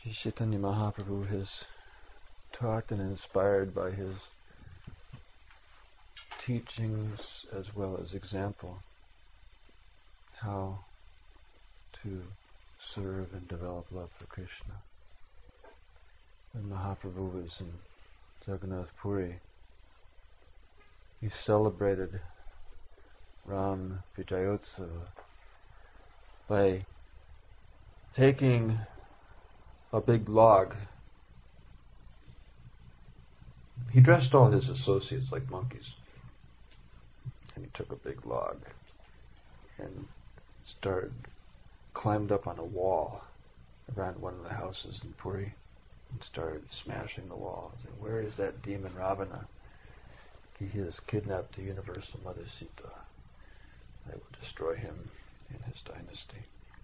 Sri Chaitanya Mahaprabhu has taught and inspired by his teachings as well as example how to serve and develop love for Krishna. When Mahaprabhu was in Jagannath Puri, he celebrated Ram Vijayotsava by taking a big log. He dressed all his associates like monkeys, and he took a big log and climbed up on a wall around one of the houses in Puri and started smashing the wall. Saying, "Where is that demon Ravana? He has kidnapped the universal Mother Sita. I will destroy him and his dynasty."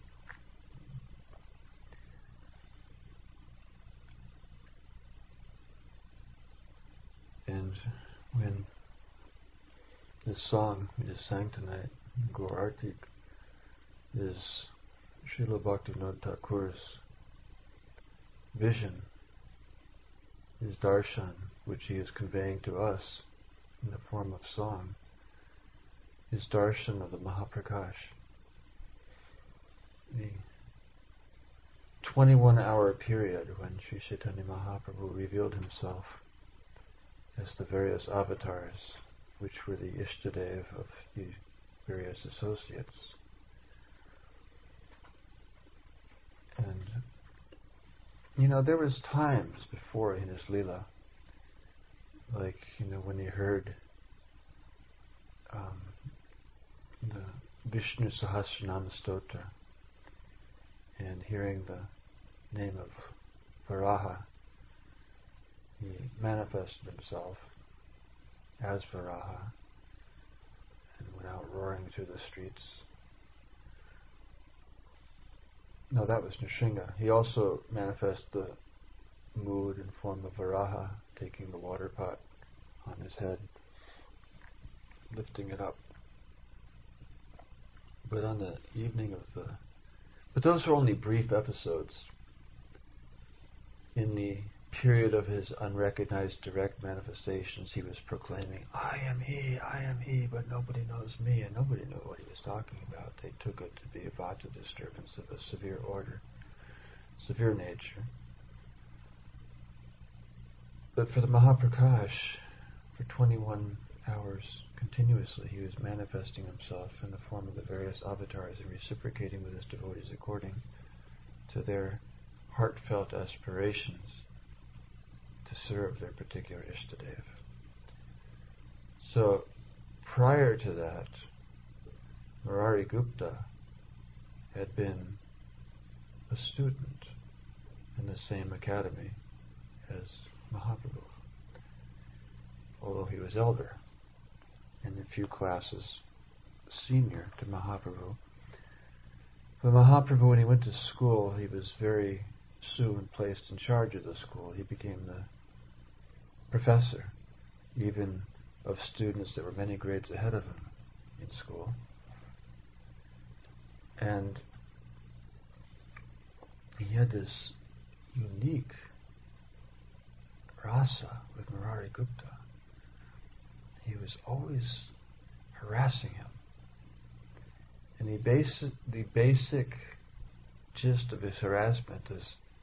And when this song we just sang tonight, Gaur Artik, is Srila Bhaktivinoda Thakur's vision, his darshan, which he is conveying to us in the form of song, his darshan of the Mahaprakash, the 21-hour period when Sri Chaitanya Mahaprabhu revealed himself as the various avatars, which were the Ishtadev of the various associates. And, there was times before in his Leela, like, when he heard the Vishnu Sahasranama Stotra and hearing the name of Varaha, he manifested himself as Varaha and went out roaring through the streets. No, that was Nrsinga. He also manifested the mood and form of Varaha, taking the water pot on his head, lifting it up. But on the evening of but those were only brief episodes. In the period of his unrecognized direct manifestations, he was proclaiming, I am he, but nobody knows me, and nobody knew what he was talking about. They took it to be a vata disturbance of a severe order, severe nature. But for the Mahaprakash, for 21 hours continuously, he was manifesting himself in the form of the various avatars and reciprocating with his devotees according to their heartfelt aspirations to serve their particular Ishtadev. So, prior to that, Murari Gupta had been a student in the same academy as Mahaprabhu, although he was elder and a few classes senior to Mahaprabhu. But Mahaprabhu, when he went to school, he was very soon placed in charge of the school. He became the professor, even of students that were many grades ahead of him in school. And he had this unique rasa with Murari Gupta. He was always harassing him. And the basic gist of his harassment is,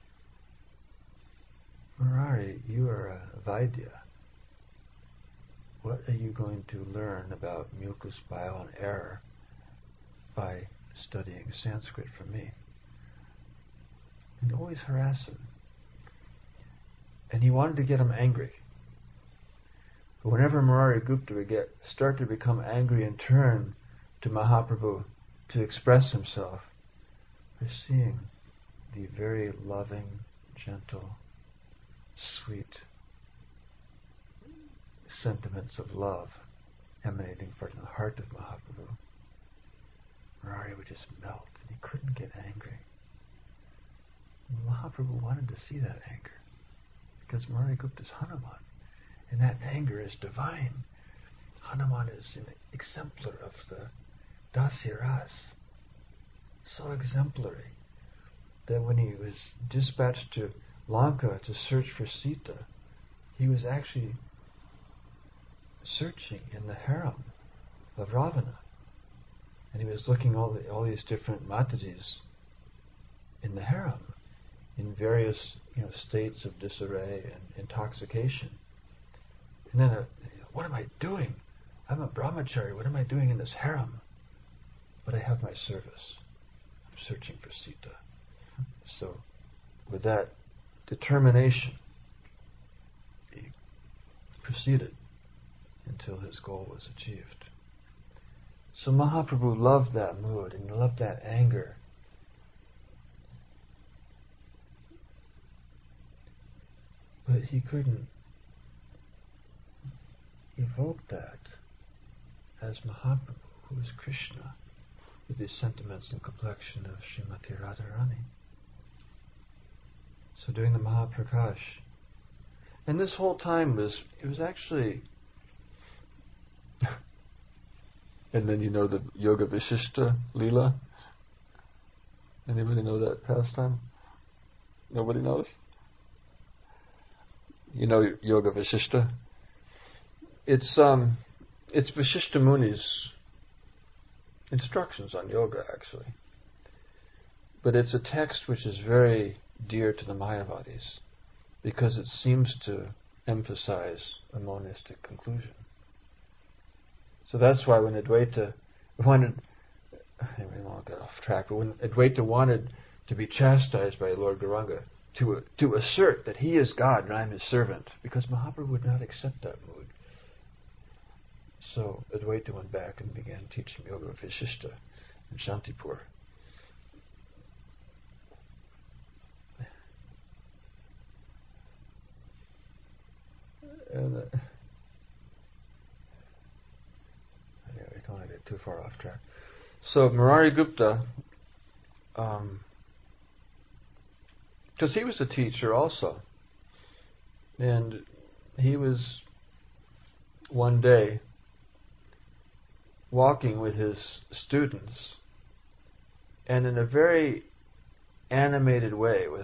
Murari, you are a Vaidya. What are you going to learn about mucus, bile, and error by studying Sanskrit from me? And always harass him. And he wanted to get him angry. But whenever Murari Gupta would start to become angry and turn to Mahaprabhu to express himself, we're seeing the very loving, gentle, sweet sentiments of love emanating from the heart of Mahaprabhu. Murari would just melt, and he couldn't get angry. And Mahaprabhu wanted to see that anger, because Murari Gupta is Hanuman, and that anger is divine. Hanuman is an exemplar of the Dasya Ras, so exemplary that when he was dispatched to Lanka to search for Sita, he was actually searching in the harem of Ravana. And he was looking all these different Matajis in the harem, in various states of disarray and intoxication. And then, what am I doing? I'm a brahmachari. What am I doing in this harem? But I have my service. I'm searching for Sita. So, with that determination, he proceeded until his goal was achieved. So Mahaprabhu loved that mood and loved that anger. But he couldn't evoke that as Mahaprabhu, who is Krishna, with his sentiments and complexion of Srimati Radharani. So doing the Mahaprakash. And this whole time it was actually and then the Yoga Vishishta Leela. Anybody know that pastime? Nobody knows? Yoga Vishishta? It's Vishishta Muni's instructions on yoga, actually. But it's a text which is very dear to the Mayavadis because it seems to emphasize a monistic conclusion. So that's why when Advaita wanted, anyway, I won't get off track, but when Advaita wanted to be chastised by Lord Gauranga, to assert that he is God and I'm his servant, because Mahaprabhu would not accept that mood. So Advaita went back and began teaching Yoga Vishishta in Shantipur. And anyway, I don't want to get too far off track. So Murari Gupta, because he was a teacher also, and he was one day walking with his students, and in a very animated way, with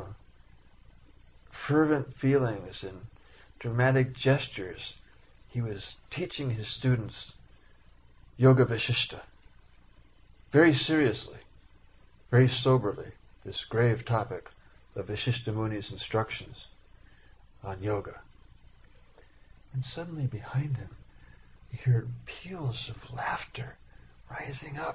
fervent feelings and dramatic gestures, he was teaching his students Yoga Vishishta. Very seriously, very soberly, this grave topic of Vishishta Muni's instructions on yoga. And suddenly behind him, you hear peals of laughter rising up.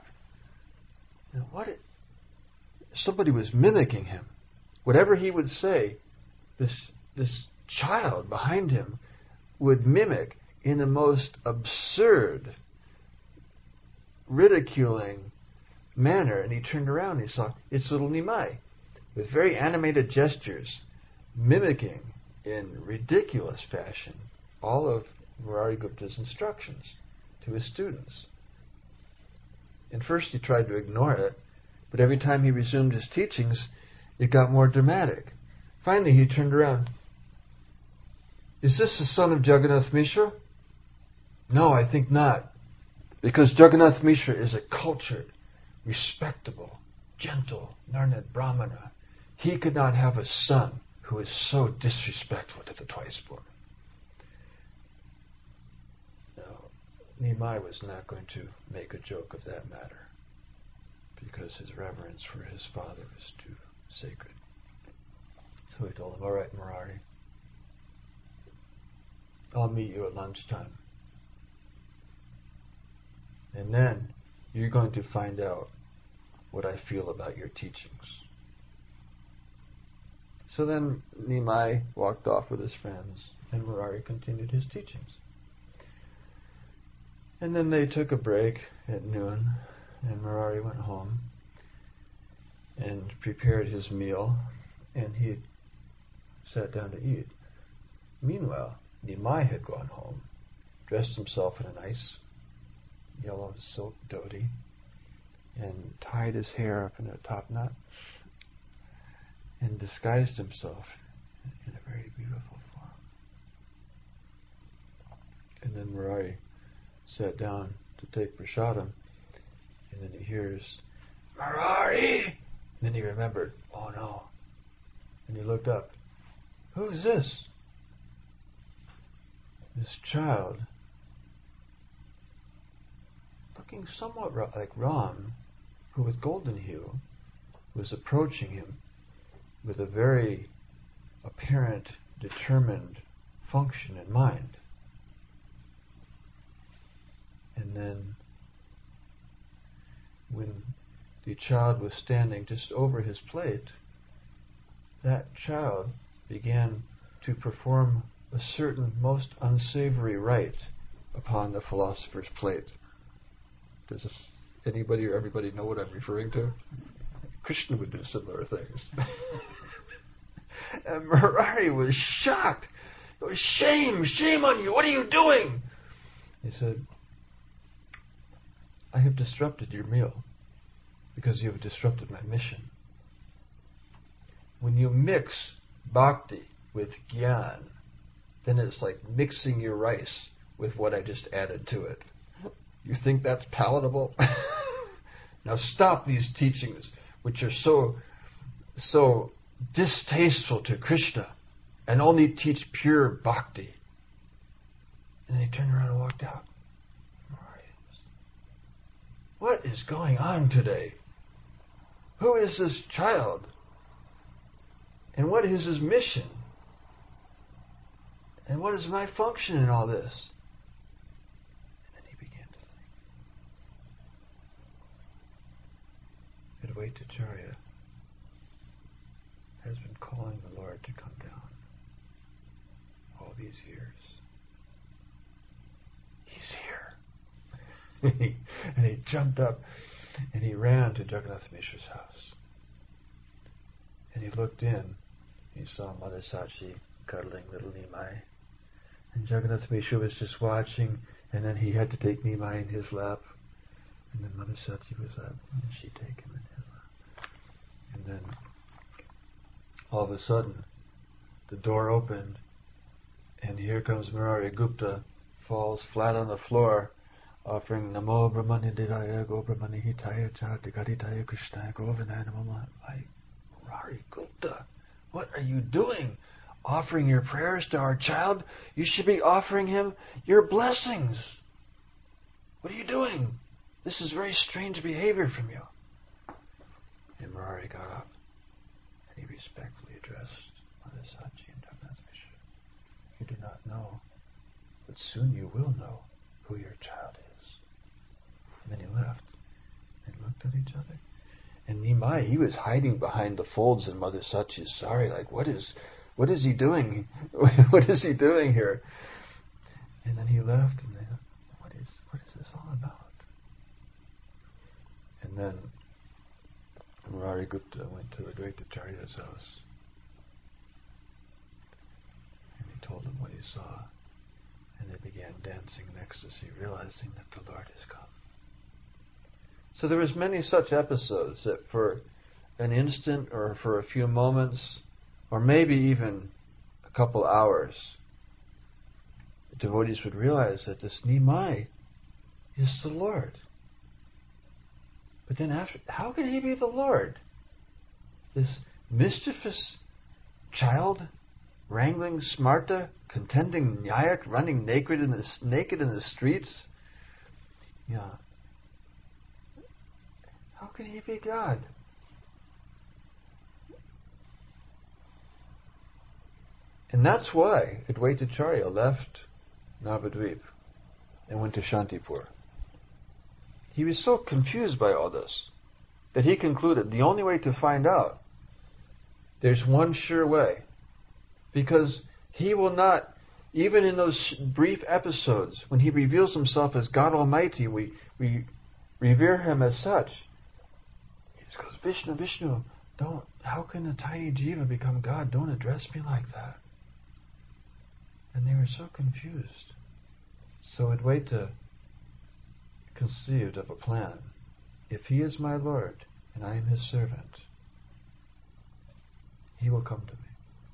Somebody was mimicking him. Whatever he would say, this child behind him would mimic in the most absurd, ridiculing manner. And he turned around and he saw it's little Nimai, with very animated gestures, mimicking in ridiculous fashion all of Murari Gupta's instructions to his students. And first he tried to ignore it, but every time he resumed his teachings, it got more dramatic. Finally he turned around. Is this the son of Jagannath Mishra? No, I think not. Because Jagannath Mishra is a cultured, respectable, gentle, learned Brahmana. He could not have a son who is so disrespectful to the twice-born. Now, Nimai was not going to make a joke of that matter, because his reverence for his father was too sacred. So he told him, all right, Murari, I'll meet you at lunchtime. And then you're going to find out what I feel about your teachings. So then Nimai walked off with his friends, and Murari continued his teachings. And then they took a break at noon, and Murari went home and prepared his meal, and he sat down to eat. Meanwhile, Nimai had gone home, dressed himself in a nice yellow silk dhoti, and tied his hair up in a top knot, and disguised himself in a very beautiful form. And then Murari sat down to take prasadam, and then he hears, Murari! And then he remembered, oh no. And he looked up. Who's this? This child, looking somewhat like Ram, who with golden hue, was approaching him with a very apparent, determined function in mind. And then, when the child was standing just over his plate, that child began to perform a certain most unsavory rite upon the philosopher's plate. Does anybody or everybody know what I'm referring to? Krishna would do similar things. And Murari was shocked. It was shame on you. What are you doing? He said, I have disrupted your meal because you have disrupted my mission. When you mix bhakti with jnana, then it's like mixing your rice with what I just added to it. You think that's palatable? Now stop these teachings, which are so distasteful to Krishna, and only teach pure bhakti. And then he turned around and walked out. What is going on today? Who is this child? And what is his mission? And what is my function in all this? And then he began to think. Advaita Acharya has been calling the Lord to come down all these years. He's here. And he jumped up and he ran to Jagannath Mishra's house. And he looked in. He saw Mother Sachi cuddling little Nimai. And Jagannath Mishra was just watching, and then he had to take Nimai in his lap. And then Mother Sachi was up, and she'd take him in his lap. And then, all of a sudden, the door opened, and here comes Murari Gupta, falls flat on the floor, offering Namo Brahmani Devaya Go Brahmani Hitaya Cha Digaditaya Krishna Govindaya Namo. Like, Murari Gupta, what are you doing? Offering your prayers to our child? You should be offering him your blessings. What are you doing? This is very strange behavior from you. And Murari got up and he respectfully addressed Mother Sachi and Jagannath Mishra. You do not know, but soon you will know who your child is. And then he left and looked at each other. And Nimai, he was hiding behind the folds in Mother Sachi's sari, like, what is he doing? What is he doing here? And then he left, and they thought, what is this all about? And then Murari Gupta went to Advaita Acharya's house. And he told him what he saw. And they began dancing in ecstasy, realizing that the Lord has come. So there was many such episodes that for an instant or for a few moments, or maybe even a couple hours, the devotees would realize that this Nimai is the Lord. But then after, how can he be the Lord? This mischievous child wrangling Smarta, contending Nyayak, running naked in the streets? Yeah. How can he be God? And that's why Advaita Acharya left Navadvip and went to Shantipur. He was so confused by all this that he concluded the only way to find out, there's one sure way. Because he will not, even in those brief episodes, when he reveals himself as God Almighty, we revere him as such. He just goes, Vishnu, Vishnu, don't, how can a tiny jiva become God? Don't address me like that. And they were so confused. So Advaita conceived of a plan. If he is my Lord and I am his servant, he will come to me.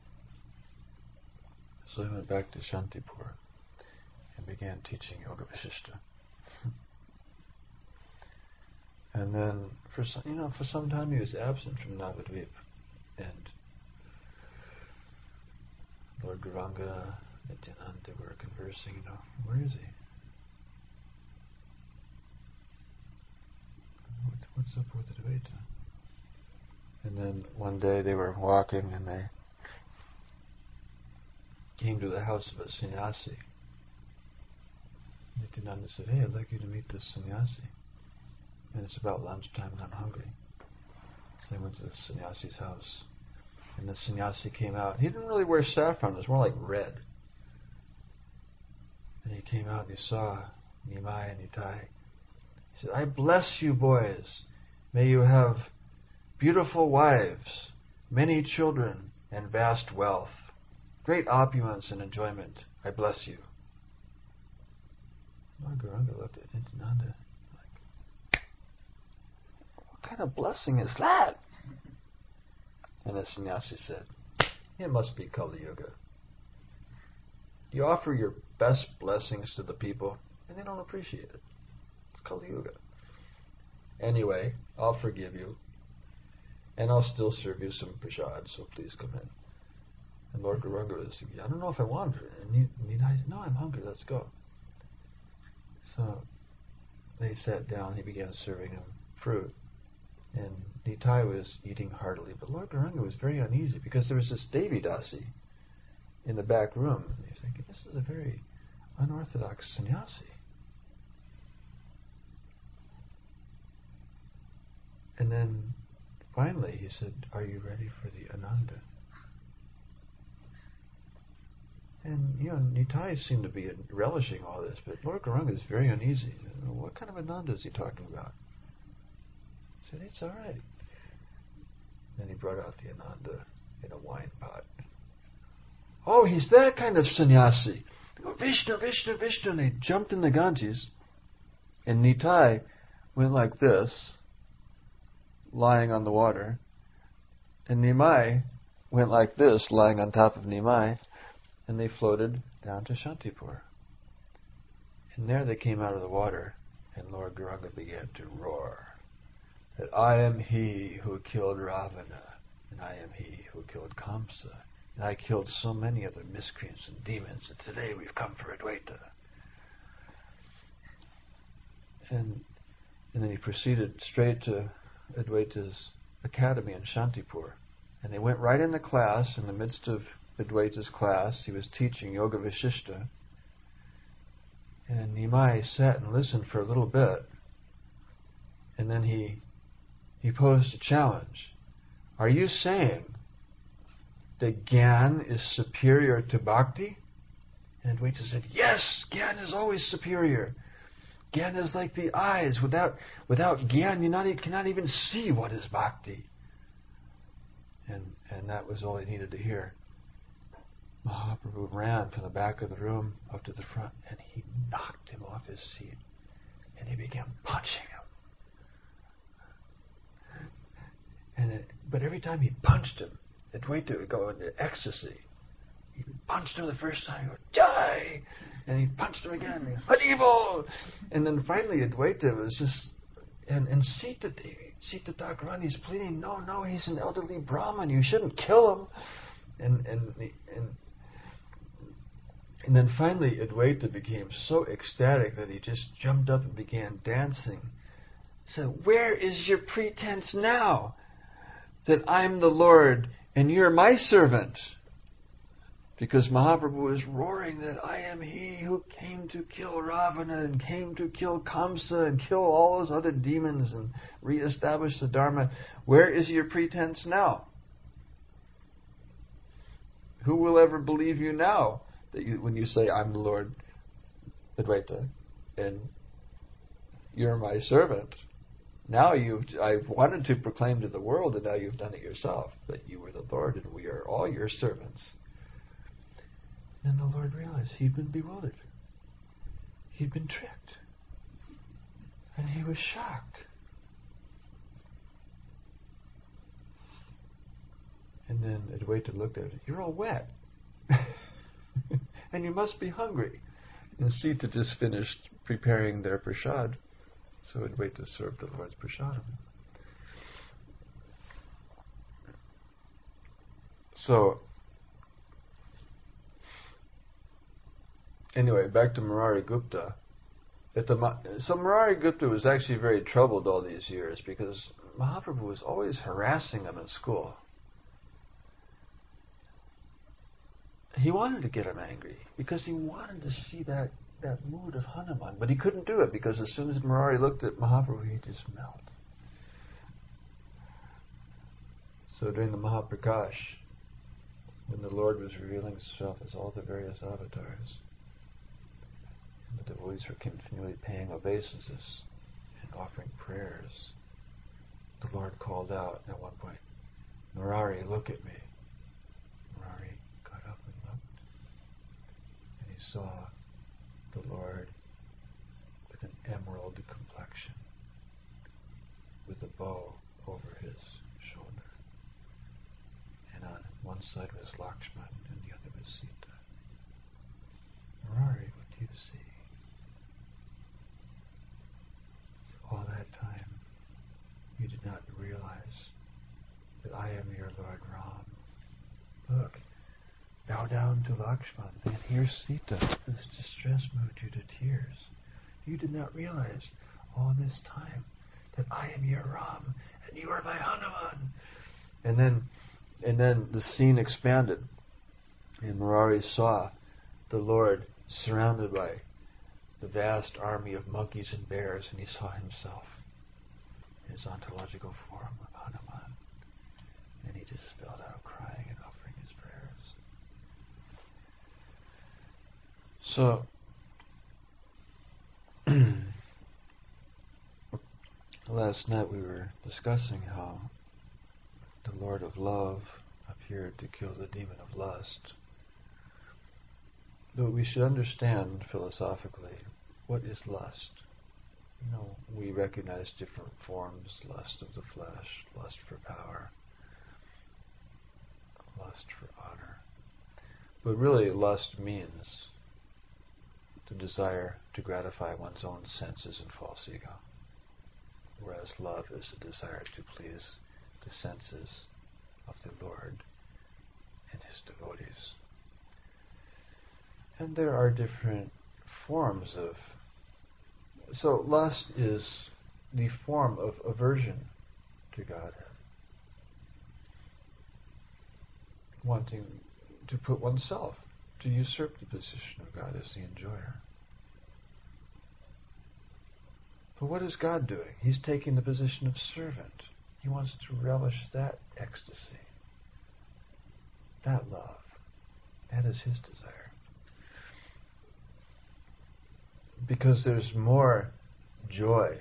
So he went back to Shantipur and began teaching Yoga Vasishtha. And then for some time he was absent from Navadvip, and Lord Gauranga and Nityananda were conversing. Where is he? What's up with Advaita? And then one day they were walking and they came to the house of a sannyasi. Nityananda said, "Hey, I'd like you to meet this sannyasi. And it's about lunchtime and I'm hungry." So they went to the sannyasi's house. And the sannyasi came out. He didn't really wear saffron, it was more like red. And he came out and he saw Nimai and Nitai. He said, "I bless you boys. May you have beautiful wives, many children, and vast wealth, great opulence and enjoyment. I bless you." Lord Gauranga looked at Nityananda like, "What kind of blessing is that?" And the sannyasi said, "It must be Kali Yuga. You offer your best blessings to the people, and they don't appreciate it. It's Kali Yuga. Anyway, I'll forgive you, and I'll still serve you some prasad, so please come in." And Lord Gauranga was, "I don't know if I want it." And Nitai said, "No, I'm hungry, let's go." So they sat down, he began serving him fruit. And Nitai was eating heartily, but Lord Gauranga was very uneasy because there was this Devi Dasi in the back room. And he was thinking, this is a very unorthodox sannyasi. And then finally he said, "Are you ready for the Ananda?" And Nitai seemed to be relishing all this, but Lord Gauranga is very uneasy. What kind of Ananda is he talking about? He said, "It's all right." Then he brought out the Ananda in a wine pot. "Oh, he's that kind of sannyasi. They go, 'Vishnu, Vishnu, Vishnu,' and they jumped in the Ganges. And Nitai went like this, lying on the water. And Nimai went like this, lying on top of Nimai. And they floated down to Shantipur. And there they came out of the water, and Lord Gauranga began to roar that I am he who killed Ravana, and I am he who killed Kamsa, and I killed so many other miscreants and demons, and today we've come for Advaita. And then he proceeded straight to Advaita's academy in Shantipur. And they went right into class. In the midst of Advaita's class, he was teaching Yoga Vishishta. And Nimai sat and listened for a little bit. And then he posed a challenge. "Are you saying that Gyan is superior to Bhakti?" And Advaita said, "Yes, Gyan is always superior. Gyan is like the eyes. Without Gyan, you cannot even see what is Bhakti." And that was all he needed to hear. Mahaprabhu ran from the back of the room up to the front, and he knocked him off his seat, and he began punching him. But every time he punched him, Advaita would go into ecstasy. He punched him the first time, he would die, and he punched him again, Haribol! And then finally Advaita was just, and Sita Thakurani's pleading, no, he's an elderly Brahmin, you shouldn't kill him. And then finally Advaita became so ecstatic that he just jumped up and began dancing. He said, "Where is your pretense now that I'm the Lord and you're my servant?" Because Mahaprabhu was roaring that I am he who came to kill Ravana and came to kill Kamsa and kill all those other demons and reestablish the Dharma. Where is your pretense now? Who will ever believe you now when you say I'm the Lord, Advaita, and you're my servant? Now I've wanted to proclaim to the world, and now you've done it yourself, that you were the Lord and we are all your servants. Then the Lord realized he'd been bewildered. He'd been tricked. And he was shocked. And then Advaita looked at him. "You're all wet. And you must be hungry." And Sita just finished preparing their prasad. So he'd wait to serve the Lord's prasadam. So, anyway, back to Murari Gupta. So Murari Gupta was actually very troubled all these years because Mahaprabhu was always harassing him in school. He wanted to get him angry because he wanted to see that mood of Hanuman, but he couldn't do it because as soon as Murari looked at Mahaprabhu, he'd just melt. So during the Mahaprakash, when the Lord was revealing Himself as all the various avatars, and the devotees were continually paying obeisances and offering prayers, the Lord called out at one point, "Murari, look at me." Murari got up and looked, and he saw the Lord with an emerald complexion, with a bow over his shoulder. And on one side was Lakshman and the other was Sita. Murari, what do you see? So all that time, you did not realize that I am your Lord Ram. Look, bow down to Lakshman, and here's Sita, whose distress moved you to tears. You did not realize all this time that I am your Ram, and you are my Hanuman. And then the scene expanded, and Murari saw the Lord surrounded by the vast army of monkeys and bears, and he saw himself in his ontological form of Hanuman. And he just spelled out crying and offering his prayers. So, last night we were discussing how the Lord of Love appeared to kill the demon of lust. But we should understand philosophically, what is lust? We recognize different forms: lust of the flesh, lust for power, lust for honor. But really, lust means the desire to gratify one's own senses and false ego, whereas love is the desire to please the senses of the Lord and His devotees. And there are different forms of... So lust is the form of aversion to Godhead. Wanting to put oneself, to usurp the position of God as the enjoyer. But what is God doing? He's taking the position of servant. He wants to relish that ecstasy, that love. That is His desire. Because there's more joy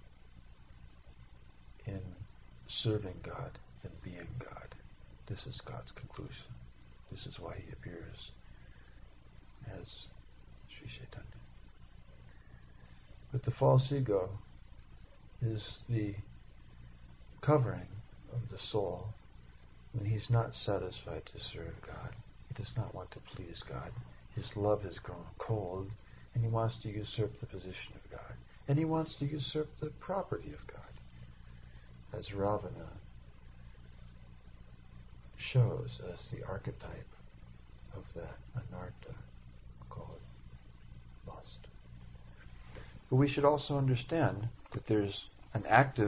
in serving God than being God. This is God's conclusion. This is why He appears as Sri Chaitanya. But the false ego is the covering of the soul when he's not satisfied to serve God. He does not want to please God. His love has grown cold, and he wants to usurp the position of God. And he wants to usurp the property of God, as Ravana shows as the archetype of that anartha called lust. But we should also understand that there's an active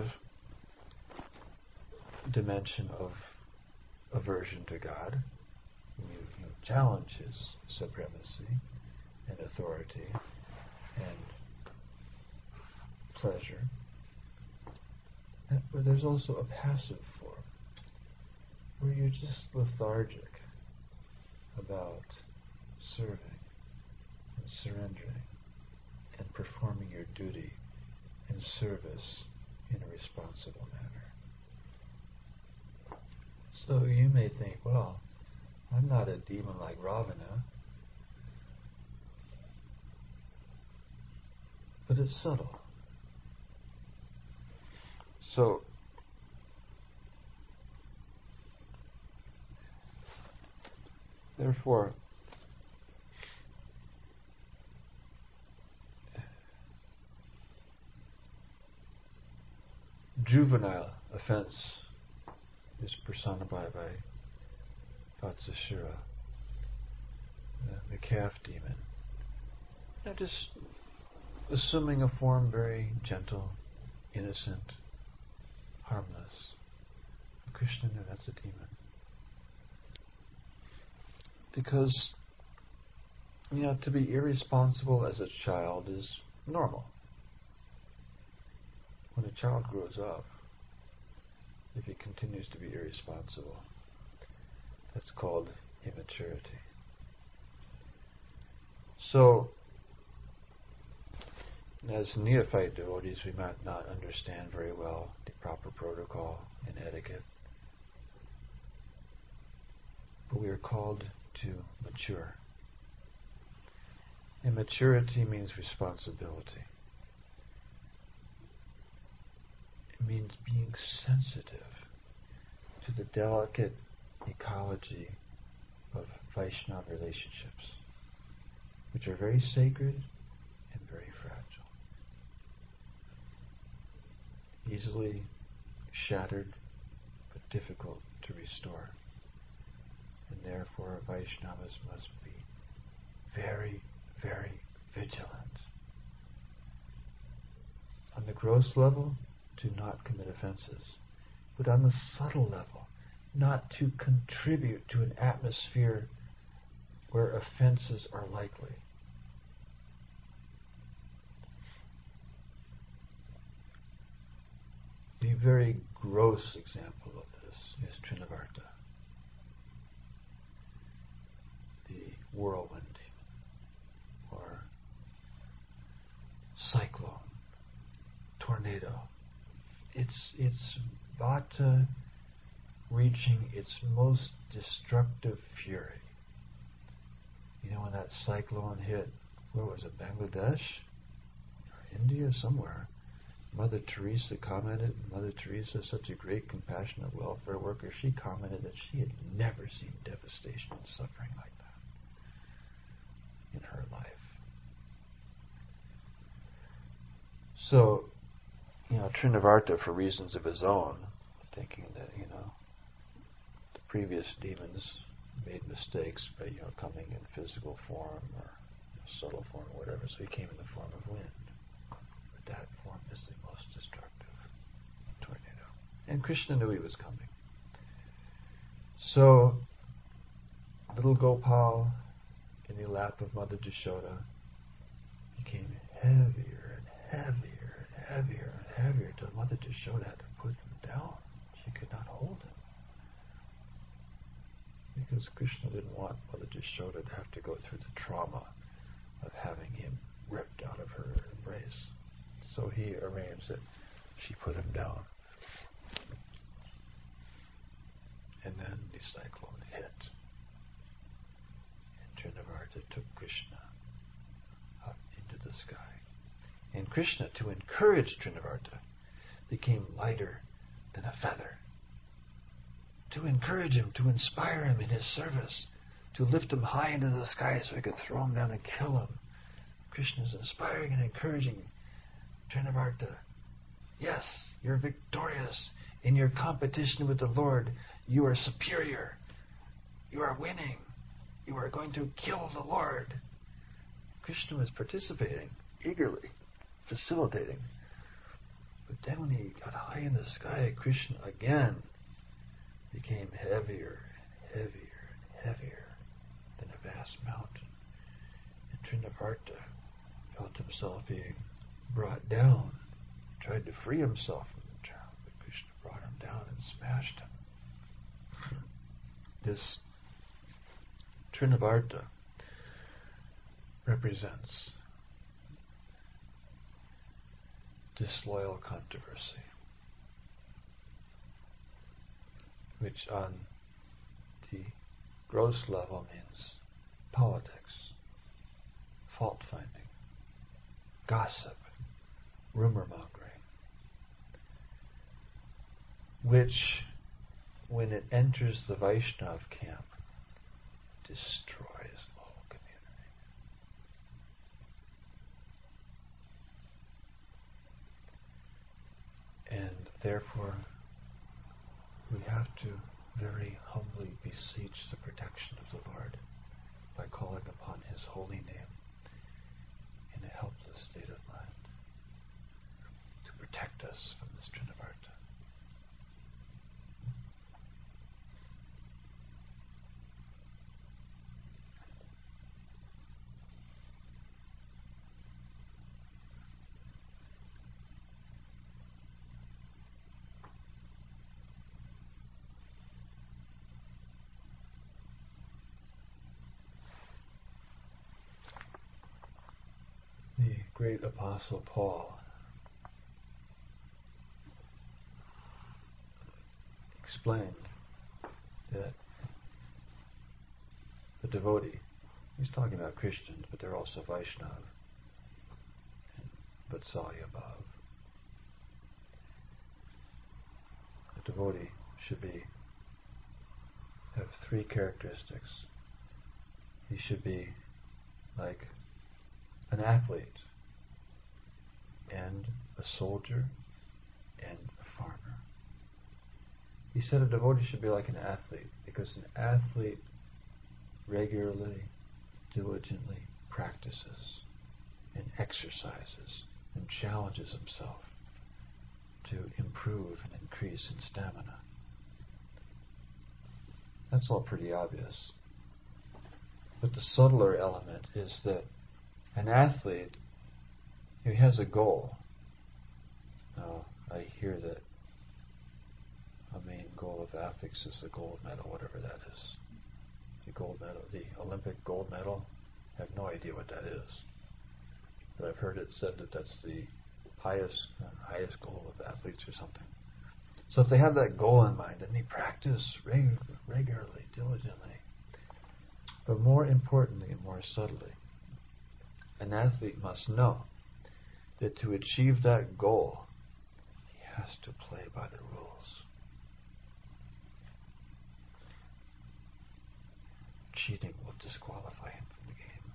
dimension of aversion to God. You challenge His supremacy and authority and pleasure. But there's also a passive form where you're just lethargic about serving and surrendering and performing your duty in service in a responsible manner. So you may think, well, I'm not a demon like Ravana. But it's subtle. So, therefore, juvenile offense is personified by Vatsasura, the calf demon. Just assuming a form very gentle, innocent, harmless. Krishna knew that's a demon. Because, to be irresponsible as a child is normal. When a child grows up, if he continues to be irresponsible, that's called immaturity. So, as neophyte devotees, we might not understand very well the proper protocol and etiquette, but we are called to mature. And maturity means responsibility. It means being sensitive to the delicate ecology of Vaishnava relationships, which are very sacred and very fragile. Easily shattered, but difficult to restore. And therefore, Vaishnavas must be very, very vigilant. On the gross level, to not commit offenses. But on the subtle level, not to contribute to an atmosphere where offenses are likely. The very gross example of this is Trinavarta, the whirlwind demon, or cyclone, tornado. It's Vata reaching its most destructive fury. When that cyclone hit, where was it, Bangladesh? Or India, somewhere. Mother Teresa commented, Mother Teresa, such a great compassionate welfare worker, she commented that she had never seen devastation and suffering like that in her life. So, Trinavarta, for reasons of his own, thinking that, the previous demons made mistakes by, coming in physical form or subtle form or whatever, so he came in the form of wind. But that form is the most destructive tornado. And Krishna knew he was coming. So, little Gopal, in the lap of Mother Jashoda, became heavier and heavier and heavier and heavier till Mother Jashoda had to put him down. She could not hold him. Because Krishna didn't want Mother Jashoda to have to go through the trauma of having him ripped out of her embrace. So he arranged that she put him down. And then the cyclone hit. And Trinavarta took Krishna up into the sky. And Krishna, to encourage Trinavarta, became lighter than a feather. To encourage him, to inspire him in his service, to lift him high into the sky so he could throw him down and kill him. Krishna is inspiring and encouraging Trinavarta. Yes, you're victorious. In your competition with the Lord, you are superior. You are winning. You are going to kill the Lord. Krishna was participating eagerly, facilitating. But then when he got high in the sky, Krishna again became heavier and heavier and heavier than a vast mountain. And Trinavarta felt himself being brought down, tried to free himself from the ground, but Krishna brought him down and smashed him. This Trinavarta represents disloyal controversy, which on the gross level means politics, fault-finding, gossip, rumor-mongering, which, when it enters the Vaishnav camp, destroys the whole community. And therefore we have to very humbly beseech the protection of the Lord by calling upon His holy name in a helpless state of mind to protect us from this Trinavarta. The great Apostle Paul explained that the devotee, he's talking about Christians, but they're also Vaishnava, and Vatsalya Bhav. The devotee should have three characteristics. He should be like an athlete, and a soldier, and a farmer. He said a devotee should be like an athlete, because an athlete regularly, diligently practices and exercises and challenges himself to improve and increase in stamina. That's all pretty obvious. But the subtler element is that an athlete, he has a goal. Now, I hear that a main goal of athletics is the gold medal, whatever that is. The gold medal, the Olympic gold medal. I have no idea what that is. But I've heard it said that that's the highest goal of athletes or something. So if they have that goal in mind, then they practice regularly, diligently. But more importantly and more subtly, an athlete must know that to achieve that goal, he has to play by the rules. Cheating will disqualify him from the game.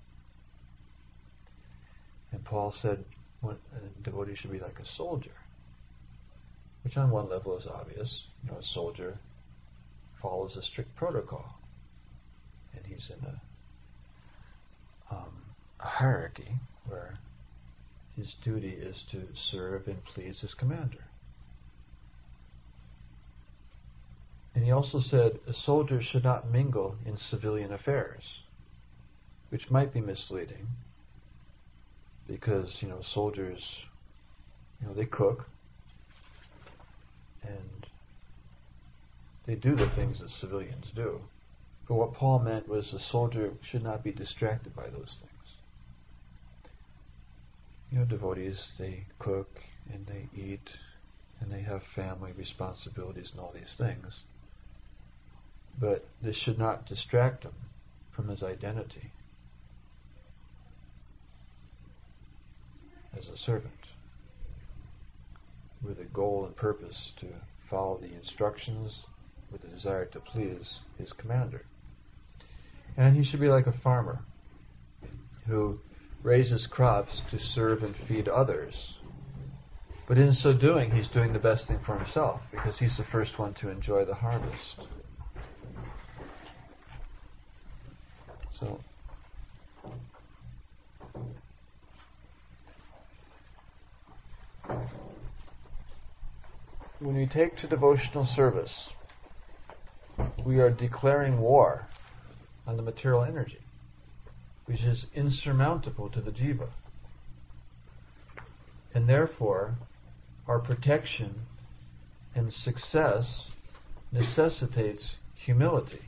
And Paul said a devotee should be like a soldier, which on one level is obvious. A soldier follows a strict protocol, and he's in a hierarchy where his duty is to serve and please his commander. And he also said a soldier should not mingle in civilian affairs, which might be misleading, because soldiers, they cook and they do the things that civilians do. But what Paul meant was the soldier should not be distracted by those things. Devotees, they cook and they eat and they have family responsibilities and all these things. But this should not distract him from his identity as a servant, with a goal and purpose to follow the instructions with the desire to please his commander. And he should be like a farmer who raises crops to serve and feed others. But in so doing, he's doing the best thing for himself, because he's the first one to enjoy the harvest. So, when we take to devotional service, we are declaring war on the material energy, which is insurmountable to the jiva. And therefore, our protection and success necessitates humility.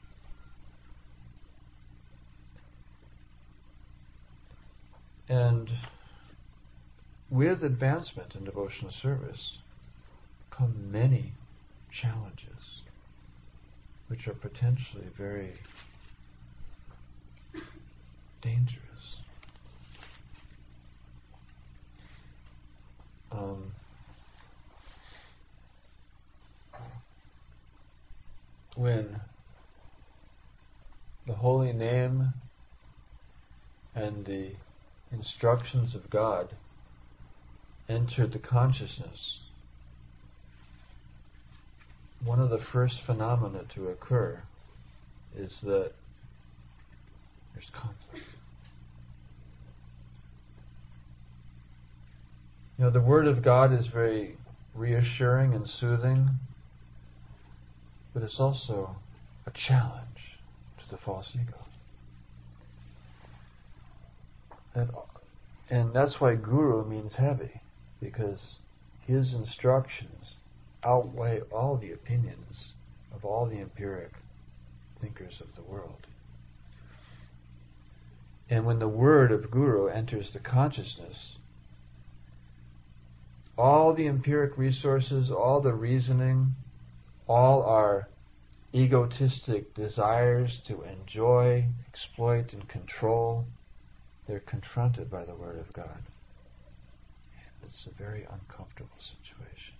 And with advancement in devotional service come many challenges, which are potentially very dangerous. When the holy name and the instructions of God enter the consciousness one of the first phenomena to occur is that there's conflict. The Word of God is very reassuring and soothing, but it's also a challenge to the false ego. And that's why guru means heavy, because his instructions outweigh all the opinions of all the empiric thinkers of the world. And when the word of guru enters the consciousness, all the empiric resources, all the reasoning, all our egotistic desires to enjoy, exploit, and control, they're confronted by the Word of God. It's a very uncomfortable situation.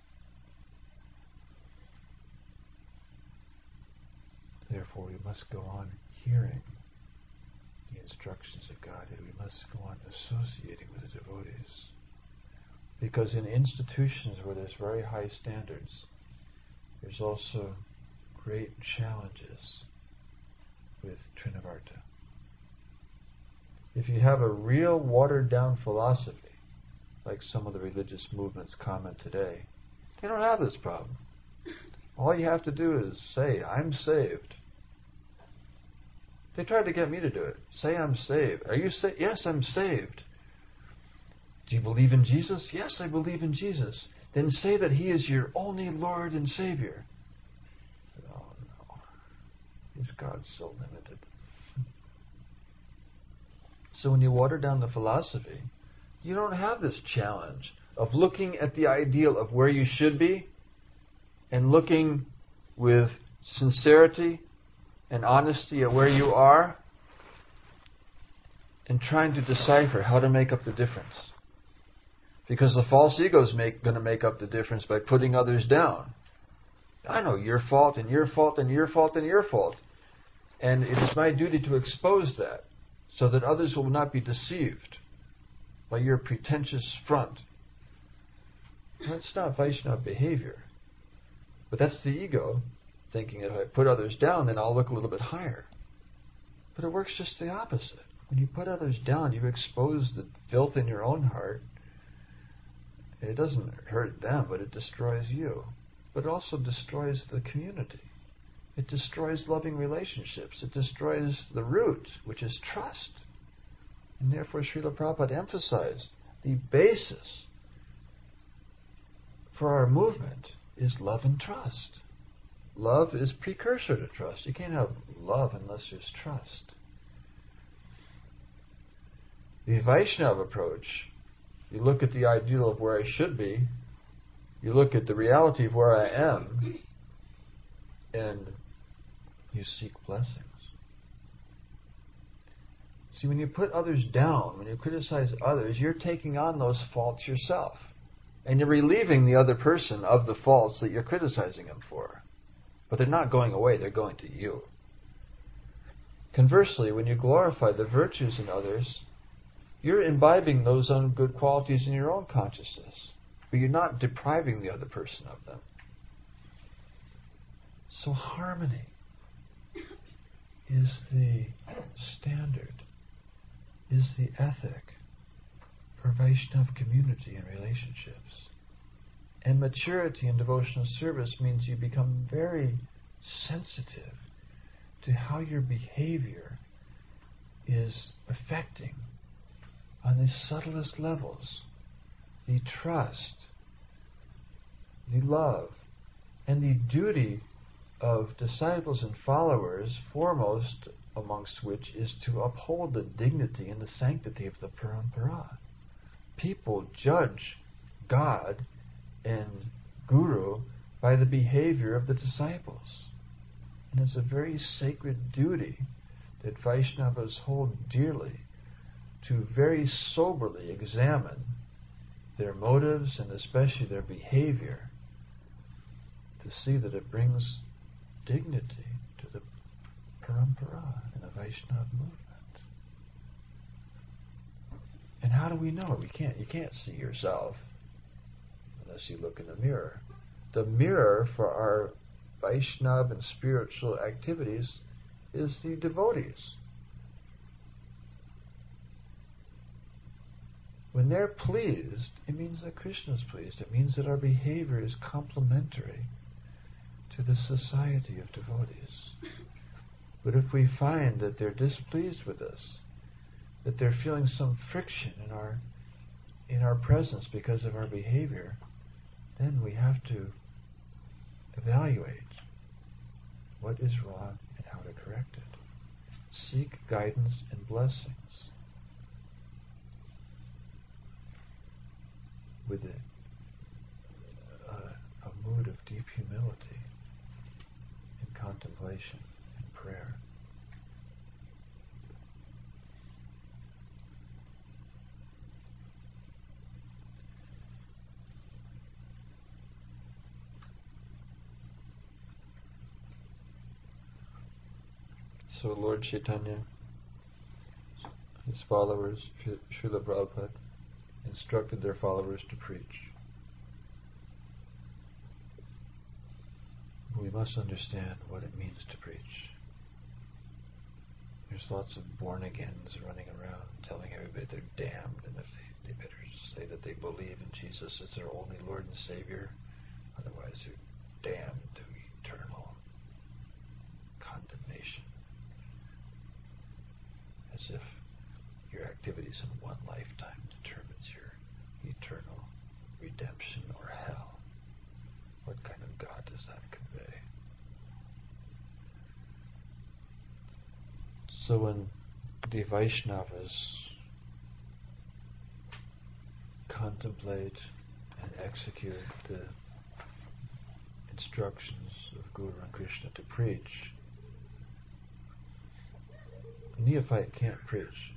Therefore, we must go on hearing the instructions of God, and we must go on associating with the devotees. Because in institutions where there's very high standards, there's also great challenges with Trinavarta. If you have a real watered-down philosophy, like some of the religious movements comment today, they don't have this problem. All you have to do is say, I'm saved. They tried to get me to do it. Say, I'm saved. Are you saved? Yes, I'm saved. Do you believe in Jesus? Yes, I believe in Jesus. Then say that He is your only Lord and Savior. I said, oh no. Is God so limited? So when you water down the philosophy, you don't have this challenge of looking at the ideal of where you should be and looking with sincerity and honesty at where you are and trying to decipher how to make up the difference. Because the false ego is going to make up the difference by putting others down. I know your fault and your fault and your fault and your fault. And it is my duty to expose that so that others will not be deceived by your pretentious front. That's not Vaishnava behavior. But that's the ego thinking that if I put others down, then I'll look a little bit higher. But it works just the opposite. When you put others down, you expose the filth in your own heart. It doesn't hurt them, but it destroys you. But it also destroys the community. It destroys loving relationships. It destroys the root, which is trust. And therefore Srila Prabhupada emphasized the basis for our movement is love and trust. Love is precursor to trust. You can't have love unless there's trust. The Vaishnava approach, you look at the ideal of where I should be, you look at the reality of where I am, and you seek blessings. See, when you put others down, when you criticize others, you're taking on those faults yourself. And you're relieving the other person of the faults that you're criticizing them for. But they're not going away, they're going to you. Conversely, when you glorify the virtues in others, you're imbibing those own good qualities in your own consciousness. But you're not depriving the other person of them. So harmony is the standard, is the ethic for Vaishnava community and relationships. And maturity in devotional service means you become very sensitive to how your behavior is affecting, on the subtlest levels, the trust, the love, and the duty of disciples and followers, foremost amongst which is to uphold the dignity and the sanctity of the parampara. People judge God and Guru by the behavior of the disciples. And it's a very sacred duty that Vaishnavas hold dearly to very soberly examine their motives and especially their behavior to see that it brings dignity to the parampara and the Vaishnava movement. And how do we know? You can't see yourself unless you look in the mirror. The mirror for our Vaishnava and spiritual activities is the devotees. When they're pleased, it means that Krishna is pleased. It means that our behavior is complementary to the society of devotees. But if we find that they're displeased with us, that they're feeling some friction in our presence because of our behavior, then we have to evaluate what is wrong and how to correct it. Seek guidance and blessings with a mood of deep humility and contemplation and prayer. So Lord Chaitanya, his followers, Srila Prabhupada, instructed their followers to preach. We must understand what it means to preach. There's lots of born-agains running around telling everybody they're damned, and if they better say that they believe in Jesus as their only Lord and Savior, otherwise they're damned to eternal condemnation. As if your activities in one lifetime determines your eternal redemption or hell. What kind of God does that convey? So when the Vaishnavas contemplate and execute the instructions of Guru and Krishna to preach, a neophyte can't preach,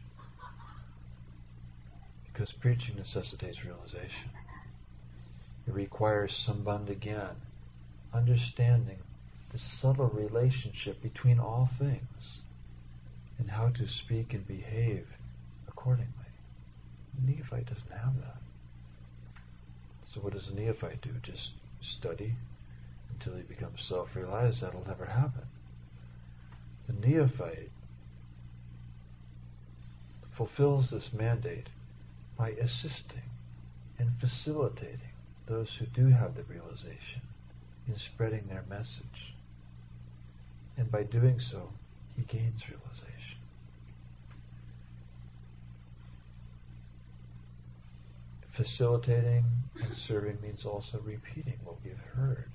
because preaching necessitates realization. It requires sambandha gyan, understanding the subtle relationship between all things and how to speak and behave accordingly. The neophyte doesn't have that. So what does a neophyte do? Just study until he becomes self-realized? That'll never happen. The neophyte fulfills this mandate by assisting and facilitating those who do have the realization in spreading their message. And by doing so, he gains realization. Facilitating and serving means also repeating what we've heard.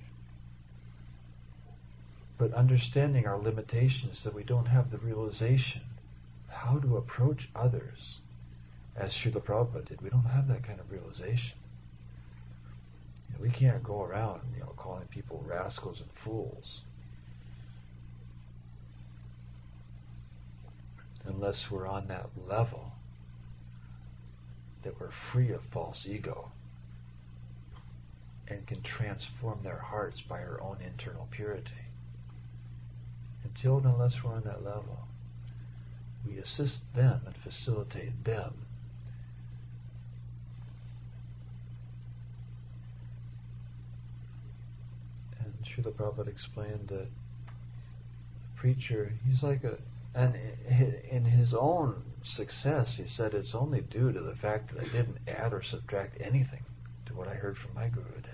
But understanding our limitations, that we don't have the realization of how to approach others as Srila Prabhupada did. We don't have that kind of realization. We can't go around, calling people rascals and fools unless we're on that level that we're free of false ego and can transform their hearts by our own internal purity. Until and unless we're on that level, we assist them and facilitate them. And Srila Prabhupada explained that the preacher, he's like and in his own success, he said it's only due to the fact that I didn't add or subtract anything to what I heard from my Gurudev.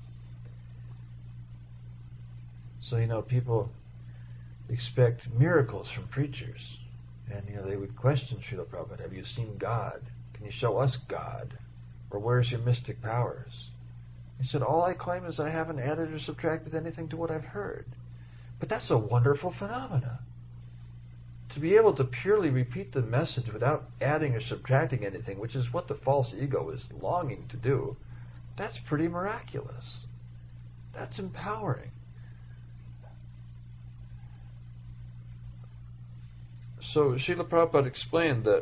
So, people expect miracles from preachers. And, they would question Srila Prabhupada, have you seen God? Can you show us God? Or where's your mystic powers? He said, all I claim is I haven't added or subtracted anything to what I've heard. But that's a wonderful phenomenon. To be able to purely repeat the message without adding or subtracting anything, which is what the false ego is longing to do, that's pretty miraculous. That's empowering. So Srila Prabhupada explained that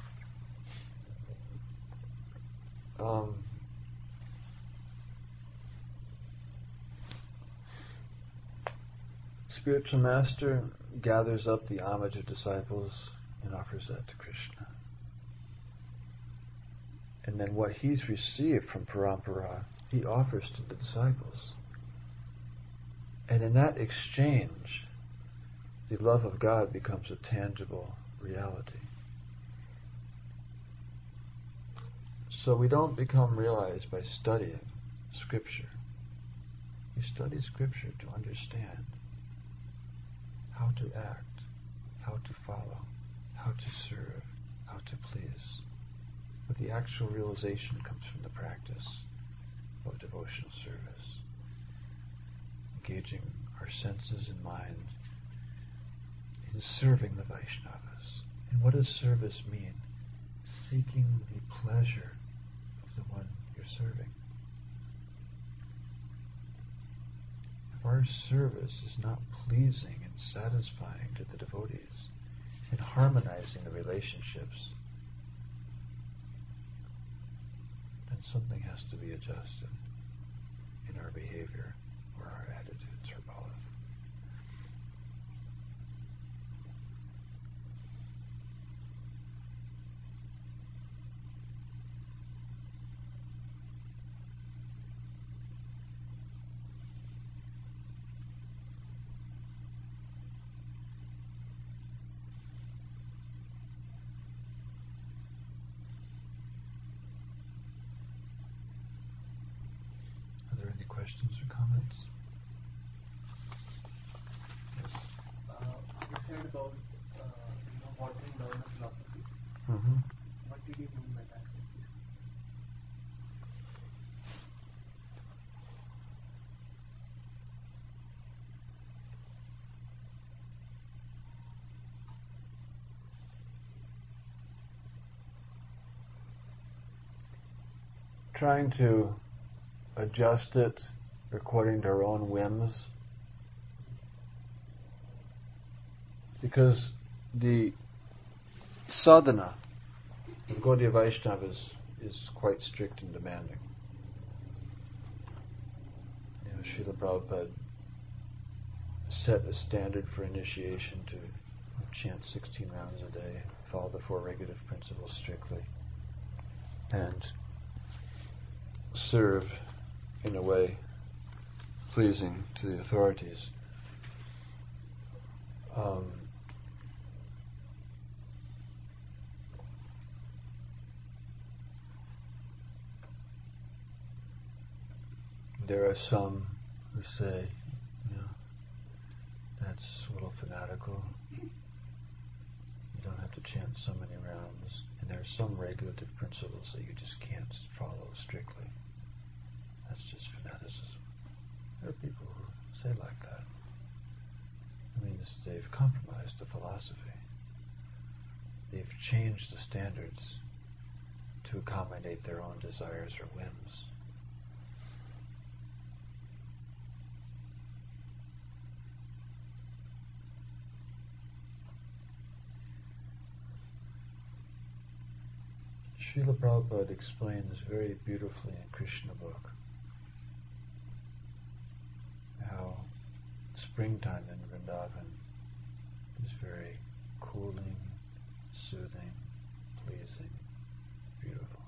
spiritual master gathers up the homage of disciples and offers that to Krishna. And then what he's received from Parampara, he offers to the disciples. And in that exchange, the love of God becomes a tangible reality. So we don't become realized by studying Scripture. We study Scripture to understand how to act, how to follow, how to serve, how to please. But the actual realization comes from the practice of devotional service, engaging our senses and mind in serving the Vaishnavas. And what does service mean? Seeking the pleasure of the one you're serving. If our service is not pleasing and satisfying to the devotees and harmonizing the relationships, then something has to be adjusted in our behavior or our attitudes or both. Questions or comments? Yes. You said about watering down the philosophy. Mm-hmm. What did you mean by that? Trying to adjust it according to our own whims. Because the sadhana of Gaudiya Vaishnava is quite strict and demanding. Srila Prabhupada set a standard for initiation to chant 16 rounds a day, follow the 4 regulative principles strictly, and serve in a way pleasing to the authorities. There are some who say, that's a little fanatical. You don't have to chant so many rounds. And there are some regulative principles that you just can't follow strictly. That's just fanaticism. There are people who say like that. It means they've compromised the philosophy. They've changed the standards to accommodate their own desires or whims. Srila Prabhupada explains very beautifully in Krishna book how springtime in Vrindavan is very cooling, soothing, pleasing, beautiful.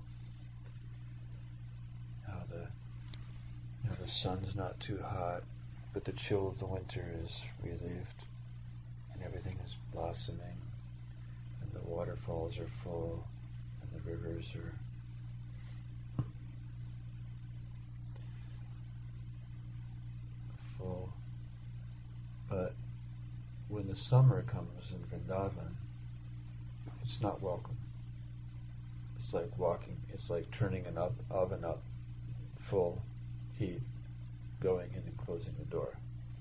How the sun's not too hot, but the chill of the winter is relieved, and everything is blossoming, and the waterfalls are full, and the rivers are full. But when the summer comes in Vrindavan, it's not welcome. It's like turning an oven up full heat, going in and closing the door.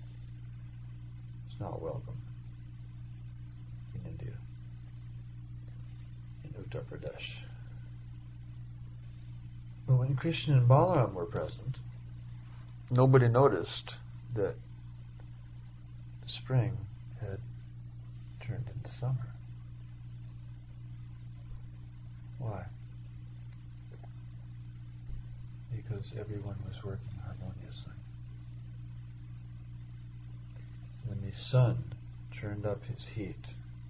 It's not welcome in India, in Uttar Pradesh. But when Krishna and Balaram were present, nobody noticed that spring had turned into summer. Why? Because everyone was working harmoniously. When the sun turned up his heat,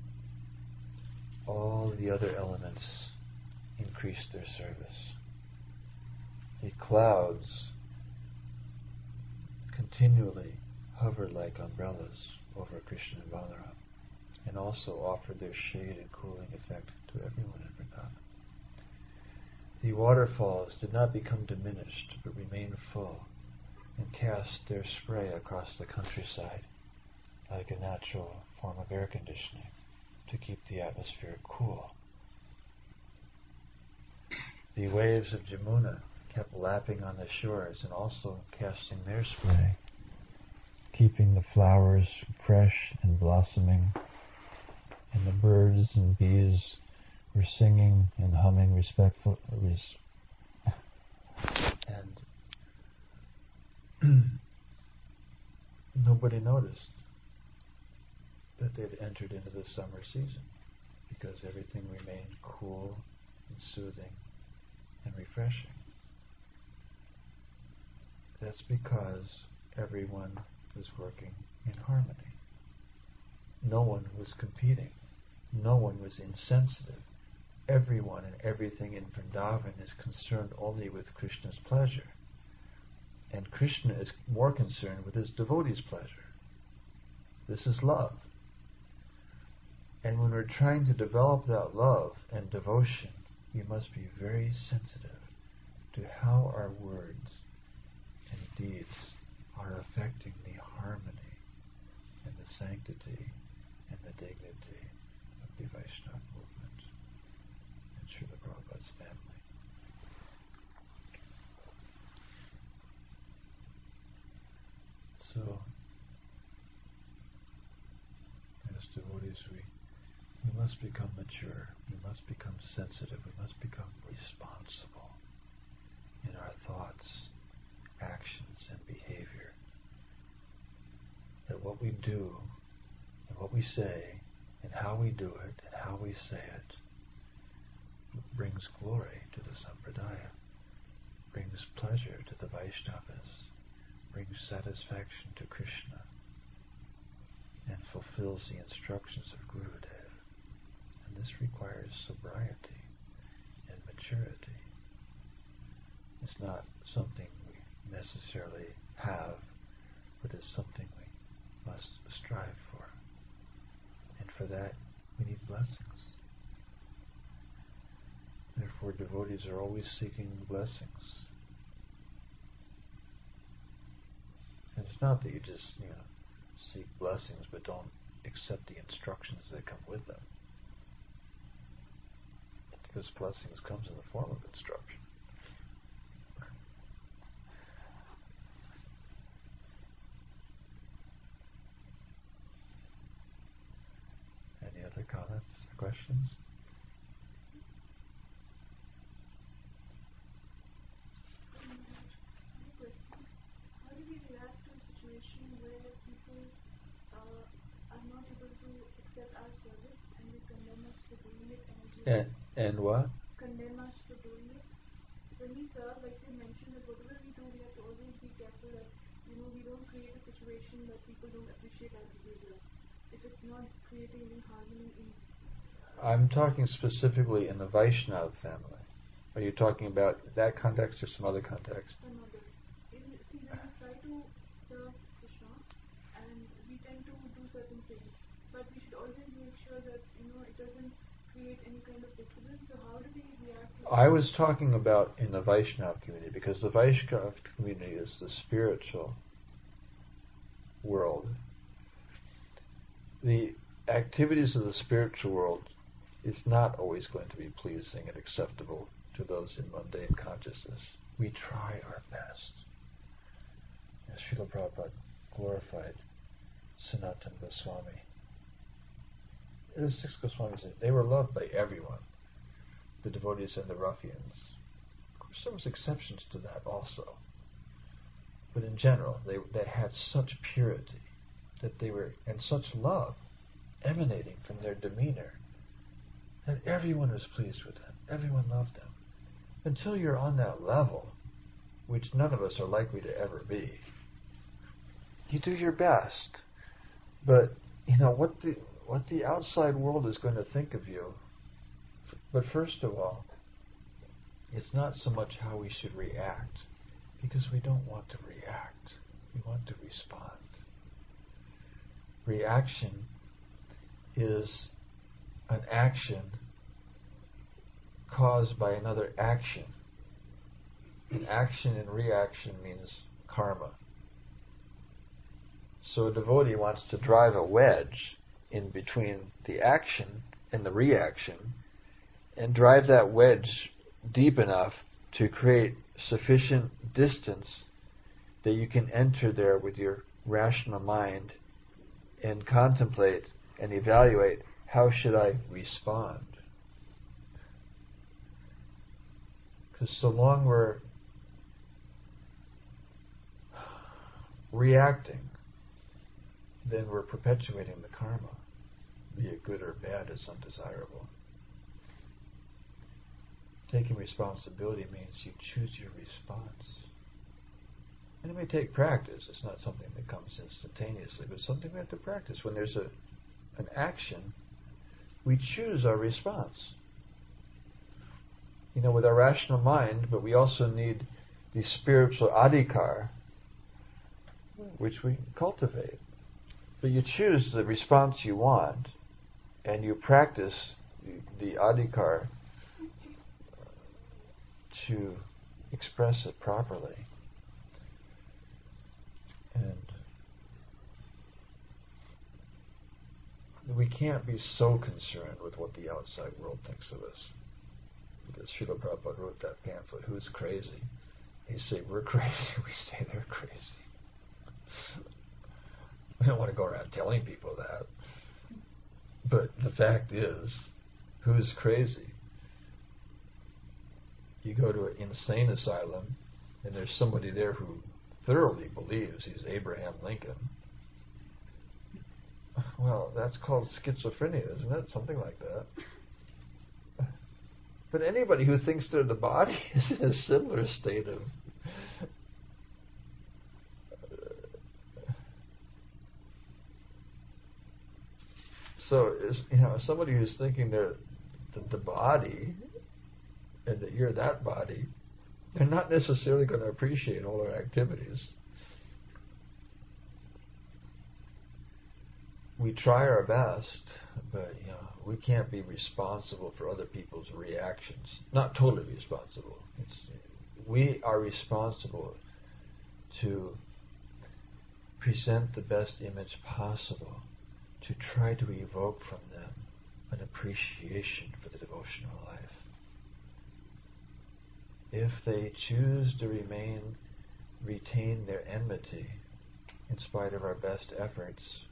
all the other elements increased their service. The clouds continually hovered like umbrellas over Krishna and Balaram, and also offered their shade and cooling effect to everyone in Vrindavan. The waterfalls did not become diminished, but remained full, and cast their spray across the countryside like a natural form of air conditioning to keep the atmosphere cool. The waves of Jamuna kept lapping on the shores and also casting their spray, keeping the flowers fresh and blossoming, and the birds and bees were singing and humming respectfully. And nobody noticed that they'd entered into the summer season, because everything remained cool and soothing and refreshing. That's because everyone was working in harmony. No one was competing. No one was insensitive. Everyone and everything in Vrindavan is concerned only with Krishna's pleasure. And Krishna is more concerned with his devotees' pleasure. This is love. And when we're trying to develop that love and devotion, we must be very sensitive to how our words and deeds are affecting the harmony and the sanctity and the dignity of the Vaishnava movement and Srila Prabhupada's family. So, as devotees, we must become mature, we must become sensitive, we must become responsible in our thoughts, actions, and behavior. That what we do, and what we say, and how we do it, and how we say it, brings glory to the Sampradaya, brings pleasure to the Vaishnavas, brings satisfaction to Krishna, and fulfills the instructions of Gurudev. And this requires sobriety and maturity. It's not something we necessarily have, but it's something we must strive for. And for that, we need blessings. Therefore, devotees are always seeking blessings. And it's not that you just, seek blessings but don't accept the instructions that come with them. Because blessings comes in the form of instruction. Any other comments, questions? How do we react to a situation where people are not able to accept our service and they condemn us for doing it? And what? Condemn us for doing it. When we serve, like you mentioned, that whatever we do, we have to always be careful that we don't create a situation that people don't appreciate our behavior. If it's not creating any harmony in. I'm talking specifically in the Vaishnava family. Are you talking about that context or some other context? Some other. When we try to serve Krishna, and we tend to do certain things, but we should always make sure that it doesn't create any kind of disturbance. So how do we react to I was talking about in the Vaishnava community, because the Vaishnava community is the spiritual world. The activities of the spiritual world is not always going to be pleasing and acceptable to those in mundane consciousness. We try our best. As Srila Prabhupada glorified Sanatana Goswami. The 6 Goswamis, they were loved by everyone, the devotees and the ruffians. Of course, there was exceptions to that also. But in general, they had such purity that they were, and such love emanating from their demeanor, that everyone was pleased with them. Everyone loved them. Until you're on that level, which none of us are likely to ever be, you do your best. But, what the outside world is going to think of you. But first of all, it's not so much how we should react, because we don't want to react. We want to respond. reaction is an action caused by another action. And action and reaction means karma. So a devotee wants to drive a wedge in between the action and the reaction and drive that wedge deep enough to create sufficient distance that you can enter there with your rational mind and contemplate and evaluate, how should I respond? Because so long we're reacting, then we're perpetuating the karma. Be it good or bad, it's undesirable. Taking responsibility means you choose your response. And it may take practice. It's not something that comes instantaneously, but something we have to practice. When there's an action, we choose our response. With our rational mind, but we also need the spiritual adhikar, which we cultivate. But you choose the response you want, and you practice the adhikar to express it properly. And we can't be so concerned with what the outside world thinks of us. Because Srila Prabhupada wrote that pamphlet, Who's Crazy? He said, we're crazy. We say they're crazy. We don't want to go around telling people that. But the fact is, who's crazy? You go to an insane asylum, and there's somebody there who thoroughly believes he's Abraham Lincoln. Well, that's called schizophrenia, isn't it? Something like that. But anybody who thinks they're the body is in a similar state of so somebody who's thinking they're the body and that you're that body, they're not necessarily going to appreciate all our activities. We try our best, but we can't be responsible for other people's reactions. Not totally responsible. We are responsible to present the best image possible, to try to evoke from them an appreciation for the devotional life. If they choose to retain their enmity in spite of our best efforts,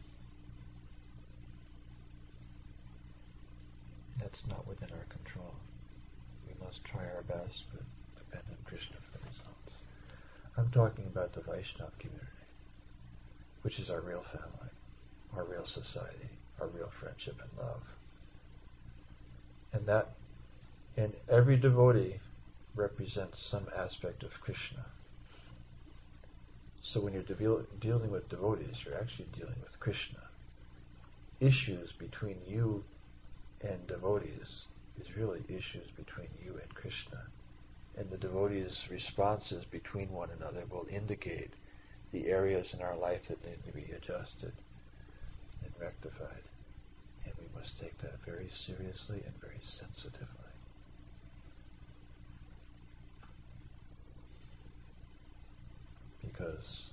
that's not within our control. We must try our best, but depend on Krishna for the results. I'm talking about the Vaishnava community, which is our real family, our real society, our real friendship and love. And every devotee represents some aspect of Krishna. So when you're dealing with devotees, you're actually dealing with Krishna. Issues between you and devotees is really issues between you and Krishna. And the devotees' responses between one another will indicate the areas in our life that need to be adjusted and rectified. And we must take that very seriously and very sensitively. Because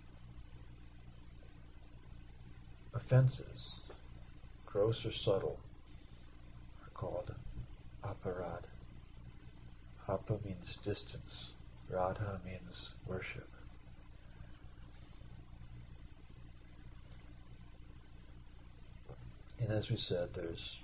offenses, gross or subtle, are called aparad. Apa means distance. Radha means worship. And as we said, there's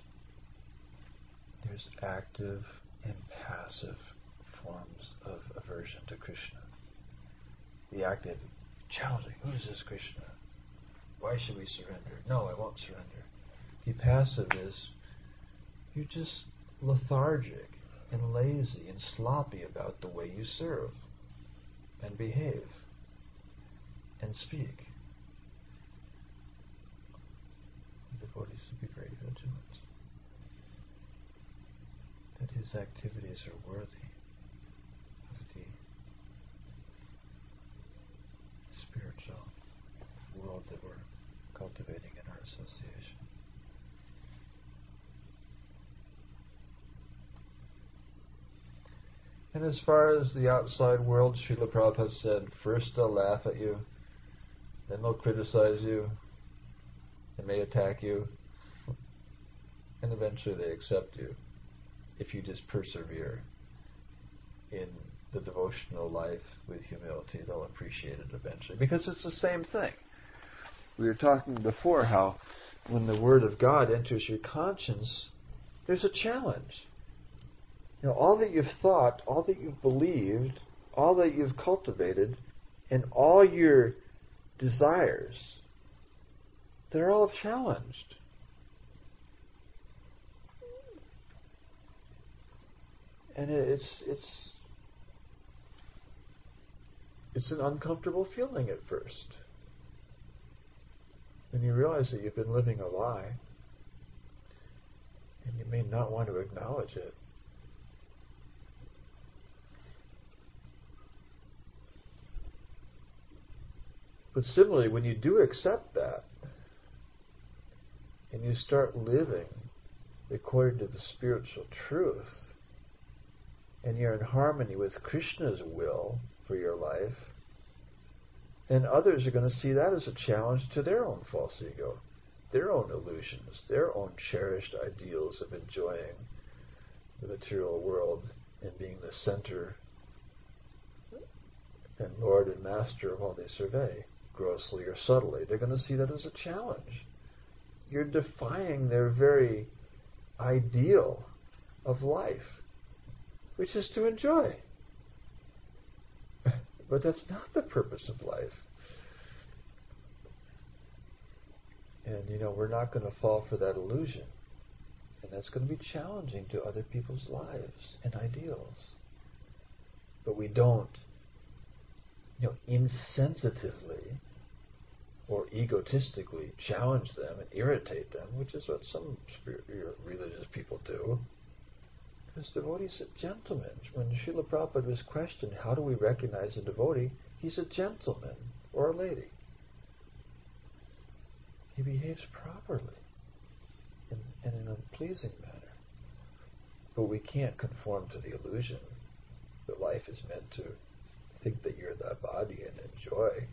active and passive forms of aversion to Krishna. The active, challenging, who is this Krishna? Why should we surrender? No, I won't surrender. The passive is, you're just lethargic and lazy and sloppy about the way you serve and behave and speak. The devotees should be very vigilant that his activities are worthy of the spiritual world that we're cultivating in. association. And as far as the outside world, Srila Prabhupada said, first they'll laugh at you, then they'll criticize you, they may attack you, and eventually they accept you if you just persevere in the devotional life with humility. They'll appreciate it eventually, because it's the same thing. We were talking before how when the Word of God enters your conscience, there's a challenge. You know, all that you've thought, all that you've believed, all that you've cultivated, and all your desires, they're all challenged. And it's an uncomfortable feeling at first. When you realize that you've been living a lie, and you may not want to acknowledge it. But similarly, when you do accept that, and you start living according to the spiritual truth, and you're in harmony with Krishna's will for your life, then others are going to see that as a challenge to their own false ego, their own illusions, their own cherished ideals of enjoying the material world and being the center and Lord and Master of all they survey, grossly or subtly. They're going to see that as a challenge. You're defying their very ideal of life, which is to enjoy. But that's not the purpose of life. And, we're not going to fall for that illusion. And that's going to be challenging to other people's lives and ideals. But we don't, insensitively or egotistically challenge them and irritate them, which is what some religious people do. Because devotee's a gentleman. When Srila Prabhupada was questioned, how do we recognize a devotee? He's a gentleman or a lady. He behaves properly and in a pleasing manner. But we can't conform to the illusion that life is meant to think that you're that body and enjoy.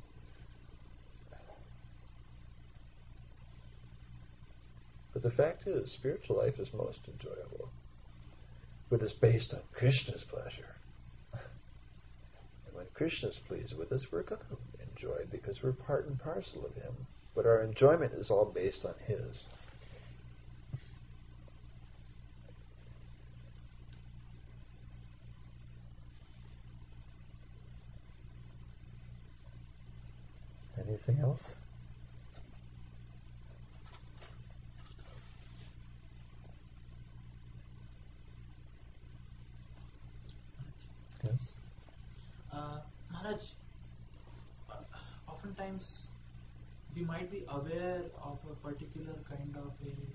But the fact is, spiritual life is most enjoyable. But it's based on Krishna's pleasure. And when Krishna's pleased with us, we're going to enjoy because we're part and parcel of Him. But our enjoyment is all based on His. Anything else? Yes. Maharaj, oftentimes we might be aware of a particular kind of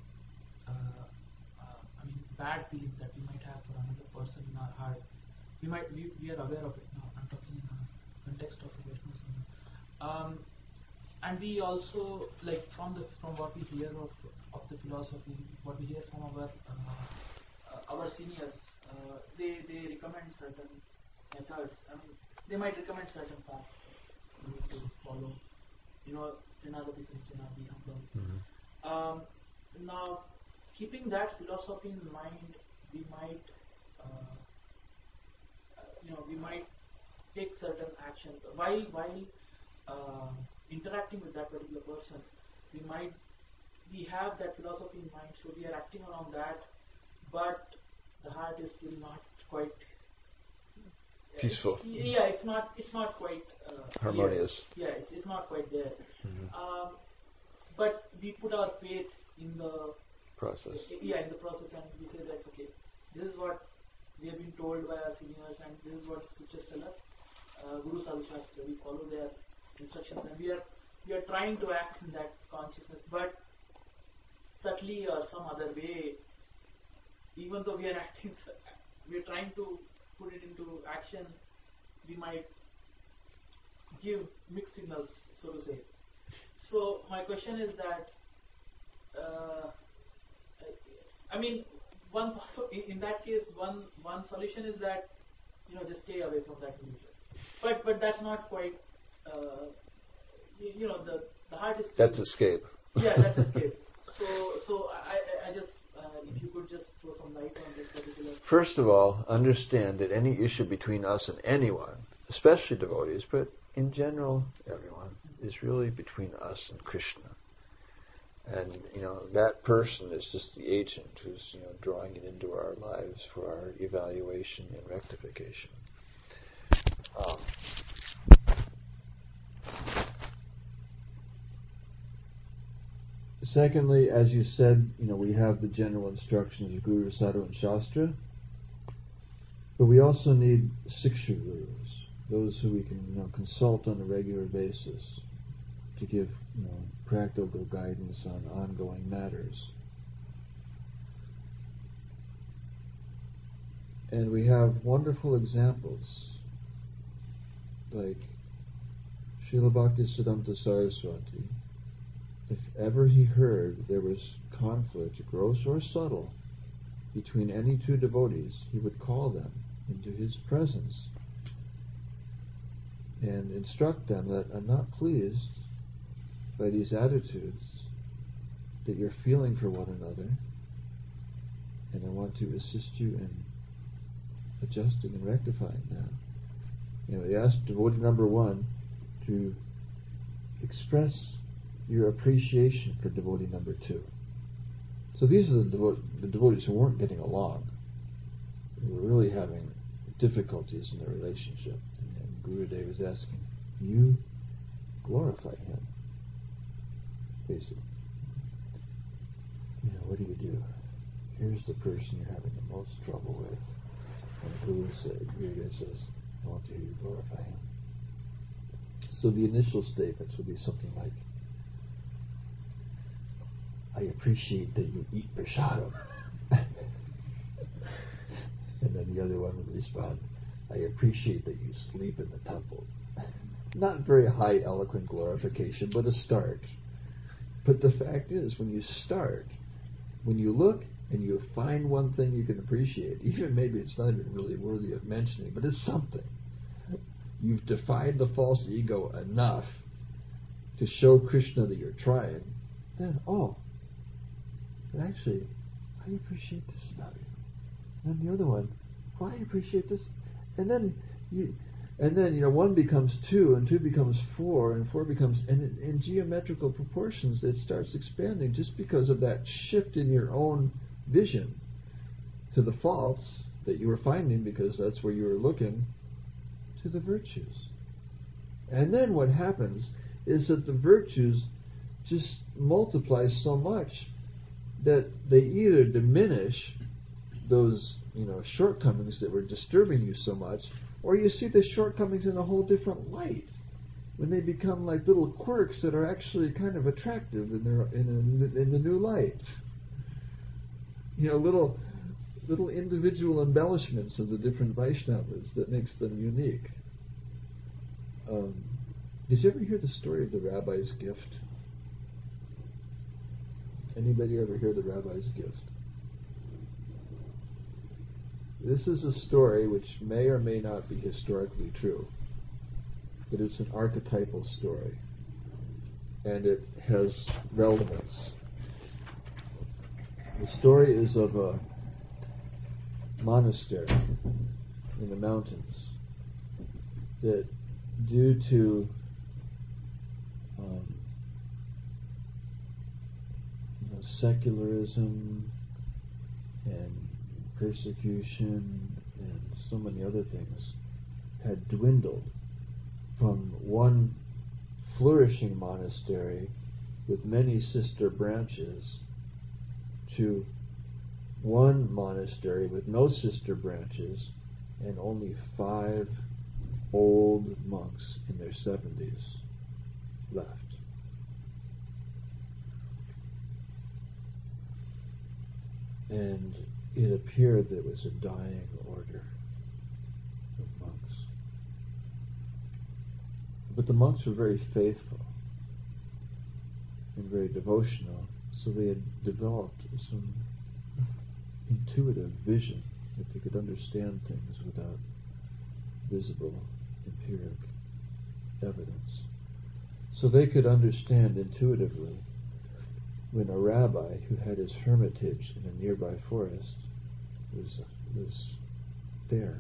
bad feeling that we might have for another person in our heart. We are aware of it now. I'm talking in the context of a Vaishnava. And we also, from what we hear of the philosophy, what we hear from our seniors, they recommend certain methods. They might recommend certain paths to follow. Trinadapi Sanchana, be humble. Now, keeping that philosophy in mind, we might take certain action while interacting with that particular person. We have that philosophy in mind, so we are acting around that, but the heart is still not quite peaceful. It's not quite harmonious. Clear. It's not quite there. But we put our faith in the process. In the process, and we say that okay, this is what we have been told by our seniors, and this is what the scriptures tell us. Guru Sadhu Shastra, we follow their instructions, and we are trying to act in that consciousness, but subtly or some other way, even though we are acting, we are trying to put it into action, we might give mixed signals, so to say. So my question is that uh, I mean, one in that case, one solution is that just stay away from that illusion. But that's not quite. The heart is. That's escape. Yeah, that's escape. So I just if you could just throw some light on this particular. First of all, understand that any issue between us and anyone, especially devotees, but in general everyone, is really between us and Krishna. And that person is just the agent who's drawing it into our lives for our evaluation and rectification. Secondly, as you said, we have the general instructions of Guru, Sadhu, and Shastra, but we also need Siksha Gurus, those who we can consult on a regular basis to give practical guidance on ongoing matters. And we have wonderful examples like Srila Bhaktisiddhanta Saraswati. If ever he heard there was conflict, gross or subtle, between any two devotees, he would call them into his presence and instruct them that I'm not pleased by these attitudes that you're feeling for one another, and I want to assist you in adjusting and rectifying that. He asked devotee number one to express your appreciation for devotee number two. So these are the devotees who weren't getting along, who were really having difficulties in their relationship. And Gurudev was asking, you glorify him, basically. What do? Here's the person you're having the most trouble with. And Gurudev says, I want to hear you glorify him. So the initial statements would be something like, I appreciate that you eat prasadam. And then the other one would respond, I appreciate that you sleep in the temple. Not very high eloquent glorification, but a start. But the fact is, when you start, when you look and you find one thing you can appreciate, even maybe it's not even really worthy of mentioning, but it's something. You've defied the false ego enough to show Krishna that you're trying, then, but actually, I appreciate this about you. And then the other one, I appreciate this. And then one becomes two, and two becomes four, and four becomes, and in geometrical proportions, it starts expanding just because of that shift in your own vision to the faults that you were finding, because that's where you were looking, to the virtues. And then what happens is that the virtues just multiply so much that they either diminish those shortcomings that were disturbing you so much, or you see the shortcomings in a whole different light, when they become like little quirks that are actually kind of attractive in the new light. Little individual embellishments of the different Vaishnavas that makes them unique. Did you ever hear the story of the rabbi's gift? Anybody ever hear the rabbi's gift? This is a story which may or may not be historically true, but it's an archetypal story, and it has relevance. The story is of a monastery in the mountains that, due to secularism and persecution and so many other things, had dwindled from one flourishing monastery with many sister branches to one monastery with no sister branches and only 5 old monks in their 70s left. And it appeared that it was a dying order of monks. But the monks were very faithful and very devotional, So they had developed some intuitive vision that they could understand things without visible empiric evidence. So they could understand intuitively when a rabbi who had his hermitage in a nearby forest was there.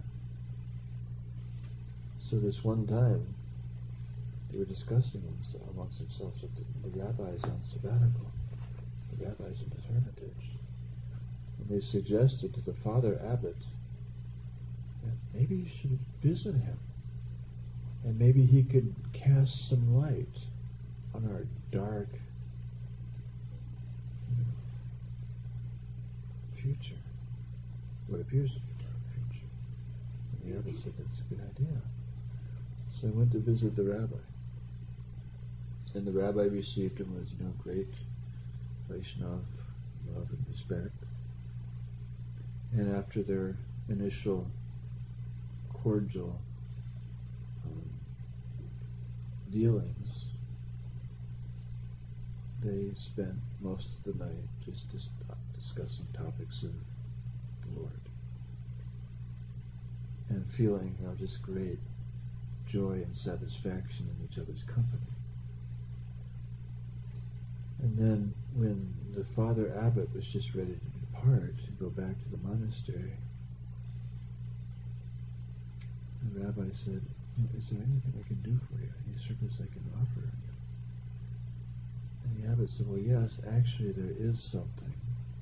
So this one time they were discussing amongst themselves that the rabbi is on sabbatical. The rabbi is in his hermitage. And they suggested to the Father Abbot that maybe you should visit him. And maybe he could cast some light on our dark future. What appears to be a dark future. And the Abbot said that's a good idea. So I went to visit the rabbi. And the rabbi received him with, great Vaishnav love and respect. And after their initial cordial dealings, they spent most of the night just discussing topics of the Lord and feeling just great joy and satisfaction in each other's company. And then when the Father Abbot was just ready to depart and go back to the monastery, the rabbi said, is there anything I can do for you? Any service I can offer you? And the abbot said, well, yes, actually there is something.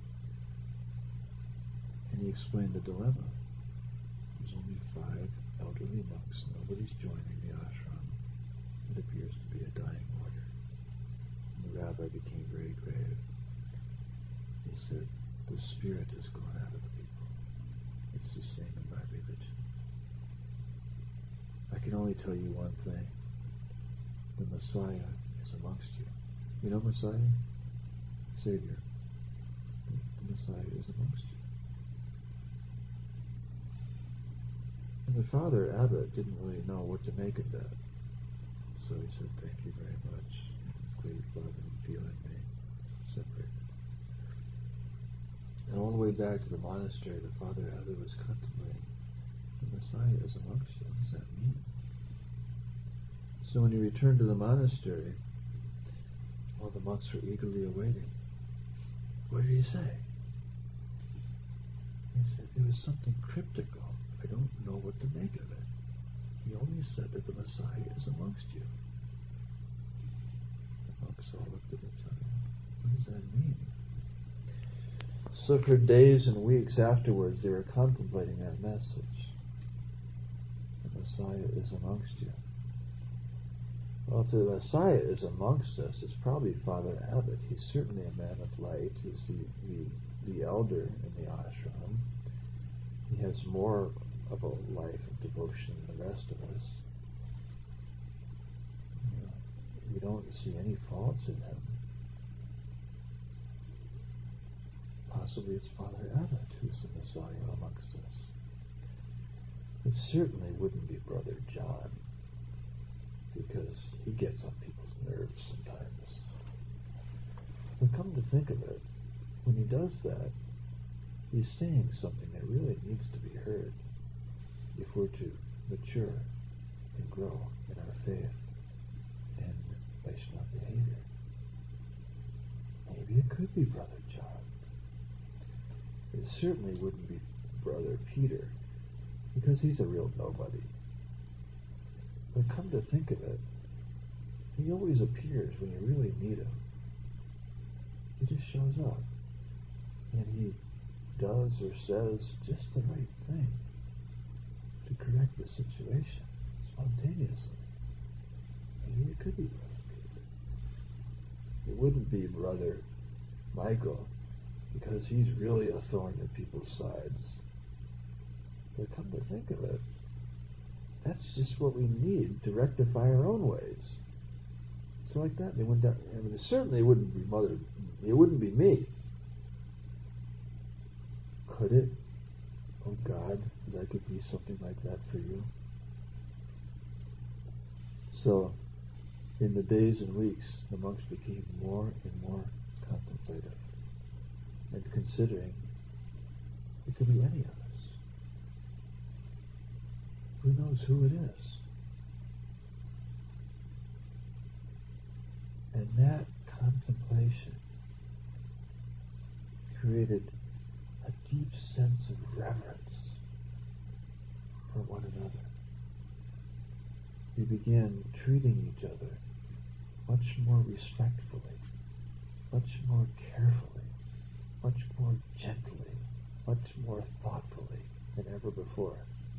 And he explained the dilemma. There's only 5 elderly monks. Nobody's joining the ashram. It appears to be a dying order. And the rabbi became very grave. He said, the spirit has gone out of the people. It's the same in my religion. I can only tell you one thing. The Messiah is amongst you. You know Messiah? Savior. The Messiah is amongst you. And the Father Abbot didn't really know what to make of that. So he said, thank you very much. Great love and feeling me separated. And all the way back to the monastery, the Father Abbot was contemplating, the Messiah is amongst you. What does that mean? So when he returned to the monastery, all the monks were eagerly awaiting. What did he say? He said, it was something cryptical. I don't know what to make of it. He only said that the Messiah is amongst you. The monks all looked at each other. What does that mean? So for days and weeks afterwards, they were contemplating that message. The Messiah is amongst you. Well, if the Messiah is amongst us, it's probably Father Abbot. He's certainly a man of light. He's the elder in the ashram. He has more of a life of devotion than the rest of us. We don't see any faults in him. Possibly it's Father Abbot who's the Messiah amongst us. It certainly wouldn't be Brother John, because he gets on people's nerves sometimes. But come to think of it, when he does that, he's saying something that really needs to be heard if we're to mature and grow in our faith and Vaishnava behavior. Maybe it could be Brother John. It certainly wouldn't be Brother Peter, because he's a real nobody. But come to think of it, he always appears when you really need him. He just shows up. And he does or says just the right thing to correct the situation spontaneously. Maybe it could be Brother Peter. It wouldn't be Brother Michael, because he's really a thorn in people's sides. But come to think of it, that's just what we need to rectify our own ways. So like that, they went down. I mean, it certainly wouldn't be Mother. It wouldn't be me. Could it? Oh God, that I could be something like that for you. So, in the days and weeks, the monks became more and more contemplative and considering it could be any of us. Who knows who it is? And that contemplation created a deep sense of reverence for one another. We began treating each other much more respectfully, much more carefully, much more gently, much more thoughtfully than ever before.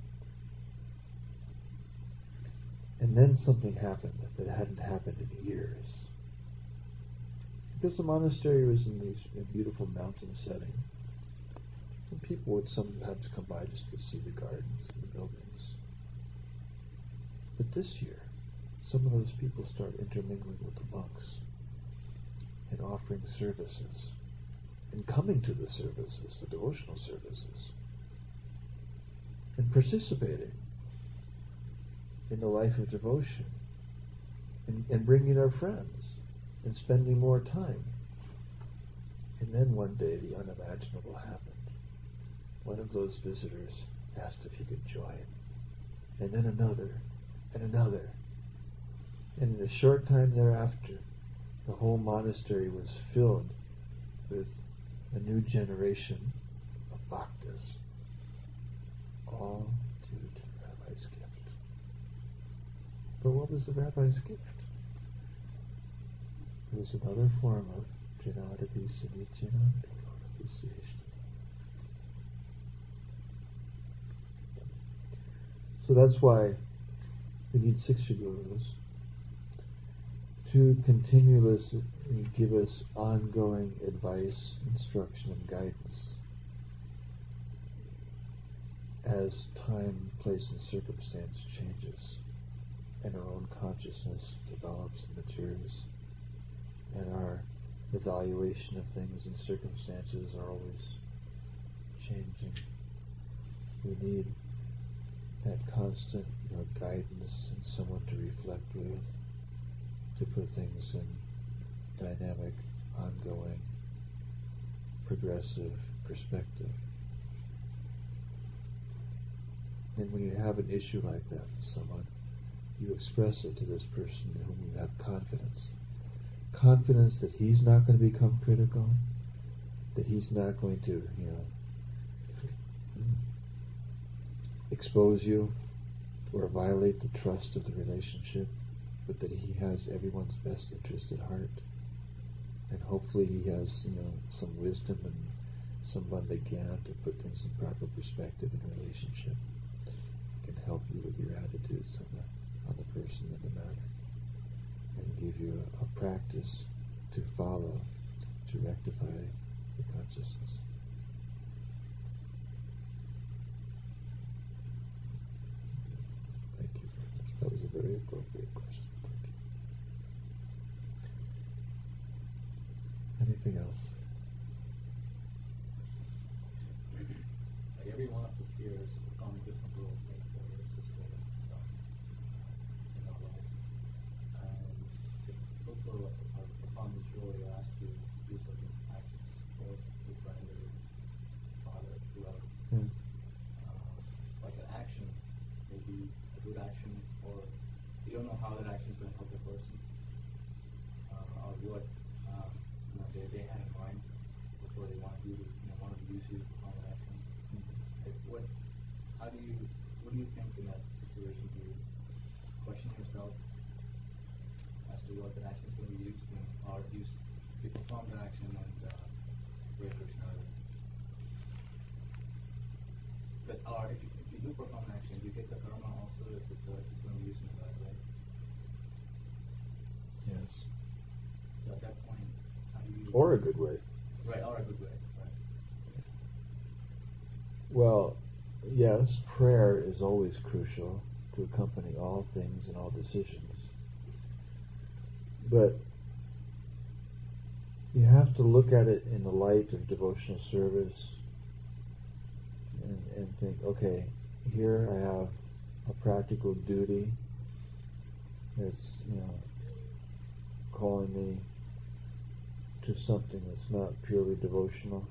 And then something happened that hadn't happened in years. Because the monastery was in a beautiful mountain setting, and people would sometimes come by just to see the gardens and the buildings. But this year, some of those people started intermingling with the monks and offering services and coming to the services, the devotional services, and participating in the life of devotion and bringing their friends and spending more time. And then one day the unimaginable happened. One of those visitors asked if he could join. And then another, and another. And in a short time thereafter, the whole monastery was filled with a new generation of bhaktas, all due to the rabbi's gift. But what was the rabbi's gift? It was another form of Janadapi Samicina Appreciation. So that's why we need Siksha Gurus to continuously give us ongoing advice, instruction, and guidance as time, place, and circumstance changes, and our own consciousness develops and matures, and our evaluation of things and circumstances are always changing. We need that constant guidance and someone to reflect with, to put things in dynamic, ongoing, progressive perspective. And when you have an issue like that with someone, you express it to this person in whom you have confidence. Confidence that he's not going to become critical, that he's not going to, expose you or violate the trust of the relationship, but that he has everyone's best interest at heart. And hopefully he has, some wisdom and some bandhagyan to put things in proper perspective in a relationship. Can help you with your attitudes on the person and the matter, and give you a practice to follow to rectify the consciousness. Thank you very much. That was a very appropriate question. Thank you. Anything else? Like every one of us here is on different roles, like brother, sister, son, in our life. And if also a profound maturity asks you to do certain actions, or your friend or your father, whoever, like an action, maybe a good action, or you don't know how that action is going to help the person, or what they had in mind before they wanted you to use you to perform an action. Like what do you think in that situation? Do you question yourself as to what that action is going to be used, or do you perform the action and pray Krishna? But if you do perform an action, you get the karma also if it's going to be used in the right way. Yes. So at that point, how do you? Or a good way. Right, or a good way. Right. Well, yes, prayer is always crucial to accompany all things and all decisions. But you have to look at it in the light of devotional service and think, okay, here I have a practical duty that's, calling me to something that's not purely devotional,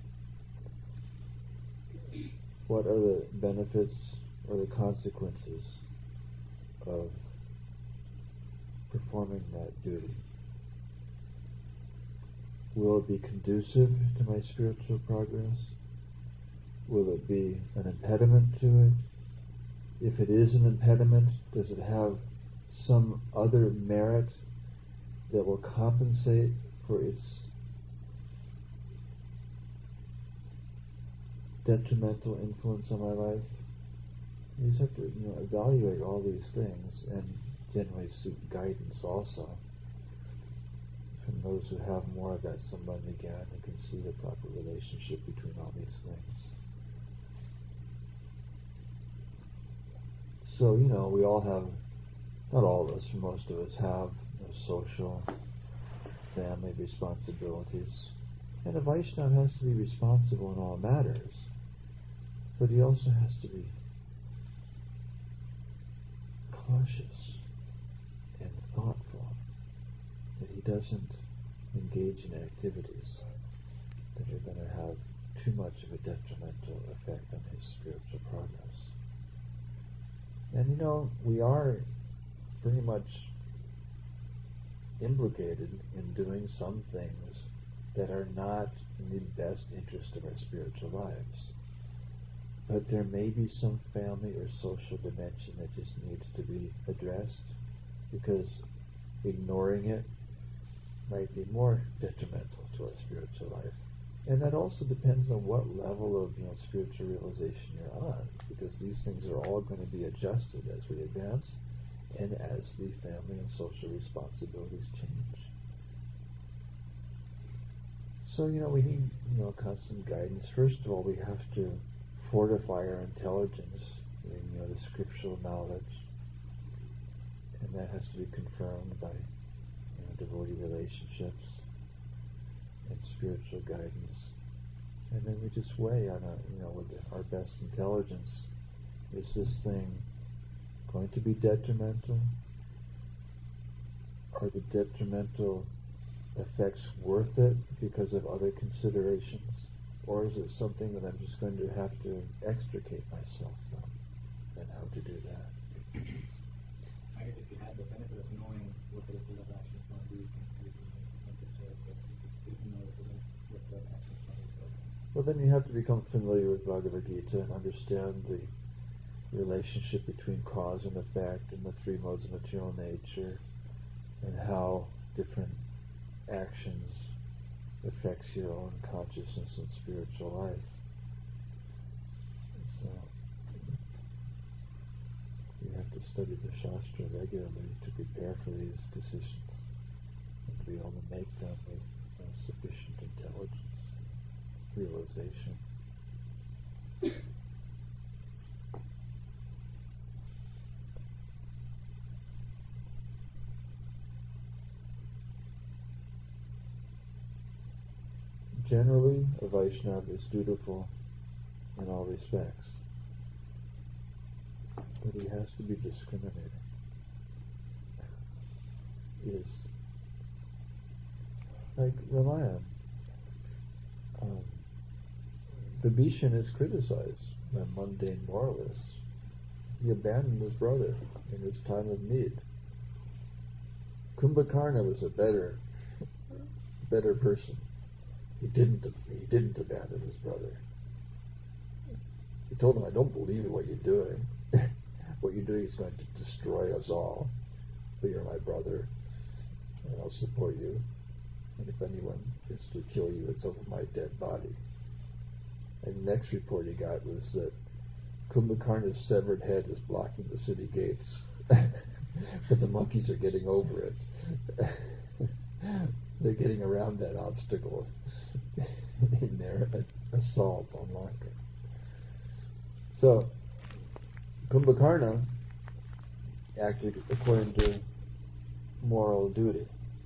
what are the benefits or the consequences of performing that duty? Will it be conducive to my spiritual progress? Will it be an impediment to it? If it is an impediment, does it have some other merit that will compensate for its detrimental influence on my life? You just have to, evaluate all these things and generally seek guidance also from those who have more of that Sambandha Gyan and can see the proper relationship between all these things. So, we all have, not all of us, but most of us have social, family responsibilities. And a Vaishnava has to be responsible in all matters, but he also has to be cautious and thoughtful that he doesn't engage in activities that are going to have too much of a detrimental effect on his spiritual progress. And we are pretty much implicated in doing some things that are not in the best interest of our spiritual lives. But there may be some family or social dimension that just needs to be addressed, because ignoring it might be more detrimental to our spiritual life. And that also depends on what level of spiritual realization you're on, because these things are all going to be adjusted as we advance and as the family and social responsibilities change. So, we need, constant guidance. First of all, we have to fortify our intelligence in, the scriptural knowledge. And that has to be confirmed by, devotee relationships and spiritual guidance. And then we just weigh on with our best intelligence, is this thing going to be detrimental? Are the detrimental effects worth it because of other considerations? Or is it something that I'm just going to have to extricate myself from? And how to do that? I guess if you had the benefit of knowing what the result of action is going to be, you can make a choice, but if you know what the action is going to be. Well, then you have to become familiar with Bhagavad Gita and understand the relationship between cause and effect and the three modes of material nature, and how different actions affects your own consciousness and spiritual life. So you have to study the Shastra regularly to prepare for these decisions, and we only make them with sufficient intelligence, realization. Generally, a Vaishnava is dutiful in all respects, but he has to be discriminating. Is like Ramayana. Vibhishan is criticized by mundane moralists. He abandoned his brother in his time of need. Kumbhakarna was a better person. He didn't abandon his brother. He told him, "I don't believe in what you're doing. What you're doing is going to destroy us all. But you're my brother, and I'll support you. And if anyone is to kill you, it's over my dead body." And the next report he got was that Kumbhakarna's severed head is blocking the city gates, but the monkeys are getting over it. They're getting around that obstacle in their assault on Lanka. So, Kumbhakarna acted according to moral duty.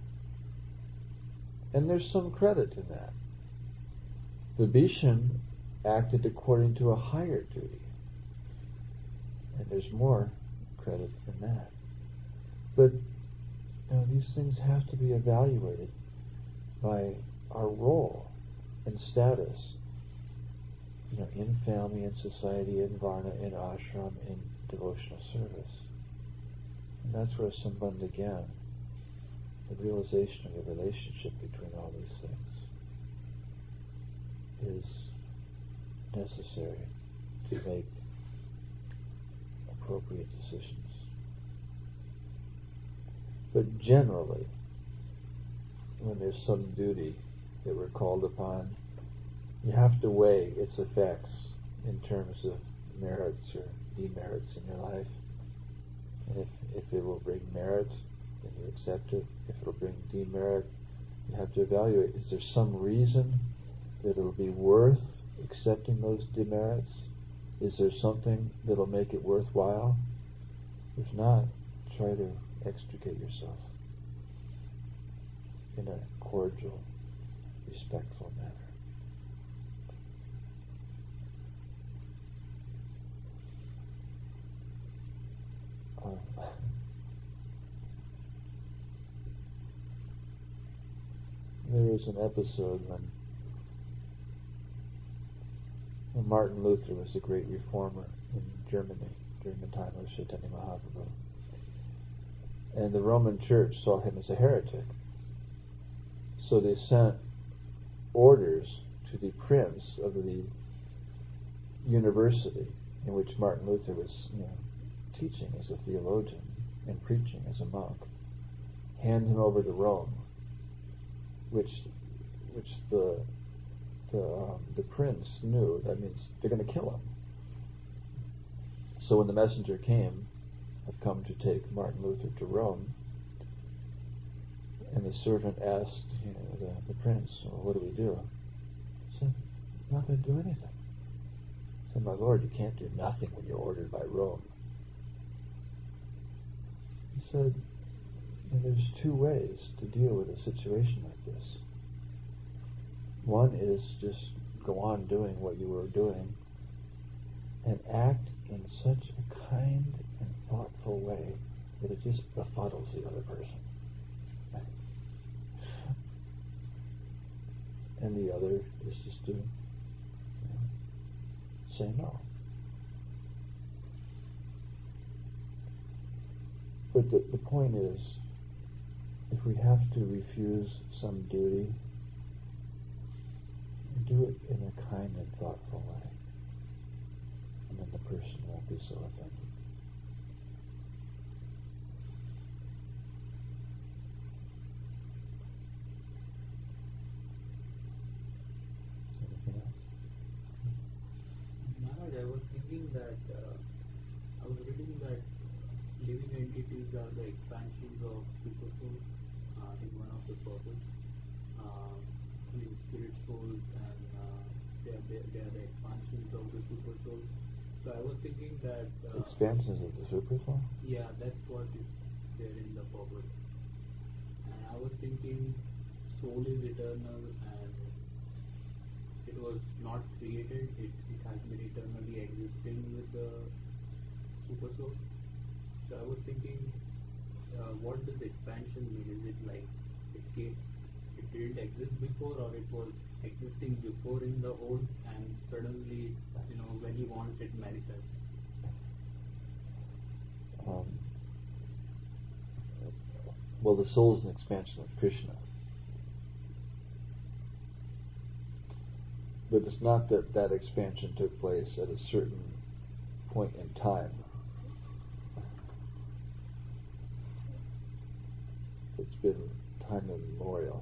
And there's some credit in that. Vibhishan acted according to a higher duty. And there's more credit in that. But these things have to be evaluated by our role and status, in family, in society, in varna, in ashram, in devotional service. And that's where Sambandha Gyan, the realization of the relationship between all these things, is necessary to make appropriate decisions. But generally, when there's some duty that we're called upon, you have to weigh its effects in terms of merits or demerits in your life. And if it will bring merit, then you accept it. If it will bring demerit, you have to evaluate, is there some reason that it will be worth accepting those demerits? Is there something that will make it worthwhile? If not, try to extricate yourself in a cordial, respectful manner. There is an episode when Martin Luther was a great reformer in Germany during the time of Chaitanya Mahaprabhu. And the Roman Church saw him as a heretic. So they sent orders to the prince of the university in which Martin Luther was teaching as a theologian and preaching as a monk. Hand him over to Rome, which the prince knew. That means they're going to kill him. So when the messenger came, have come to take Martin Luther to Rome, and the servant asked the prince, well, what do we do? He said, I'm not going to do anything. He said, my lord, you can't do nothing when you're ordered by Rome. He said, there's two ways to deal with a situation like this. One is just go on doing what you were doing and act in such a kind and thoughtful way that it just befuddles the other person. And the other is just to say no. But the point is, if we have to refuse some duty, do it in a kind and thoughtful way, and then the person won't be so offended. Anything else? Maharaj, I was thinking that I was reading that living entities are the expansions of super soul in one of the purpose. Spirit souls, and they are the expansions of the super soul. So I was thinking that Expansions of the super soul? Yeah, that's what is there in the purpose. And I was thinking soul is eternal and it was not created, it has been eternally existing with the super soul. So I was thinking, what does expansion mean? Is it like it didn't exist before, or it was existing before in the old, and suddenly, when he wants it manifests? Well, the soul is an expansion of Krishna. But it's not that expansion took place at a certain point in time. It's been time immemorial.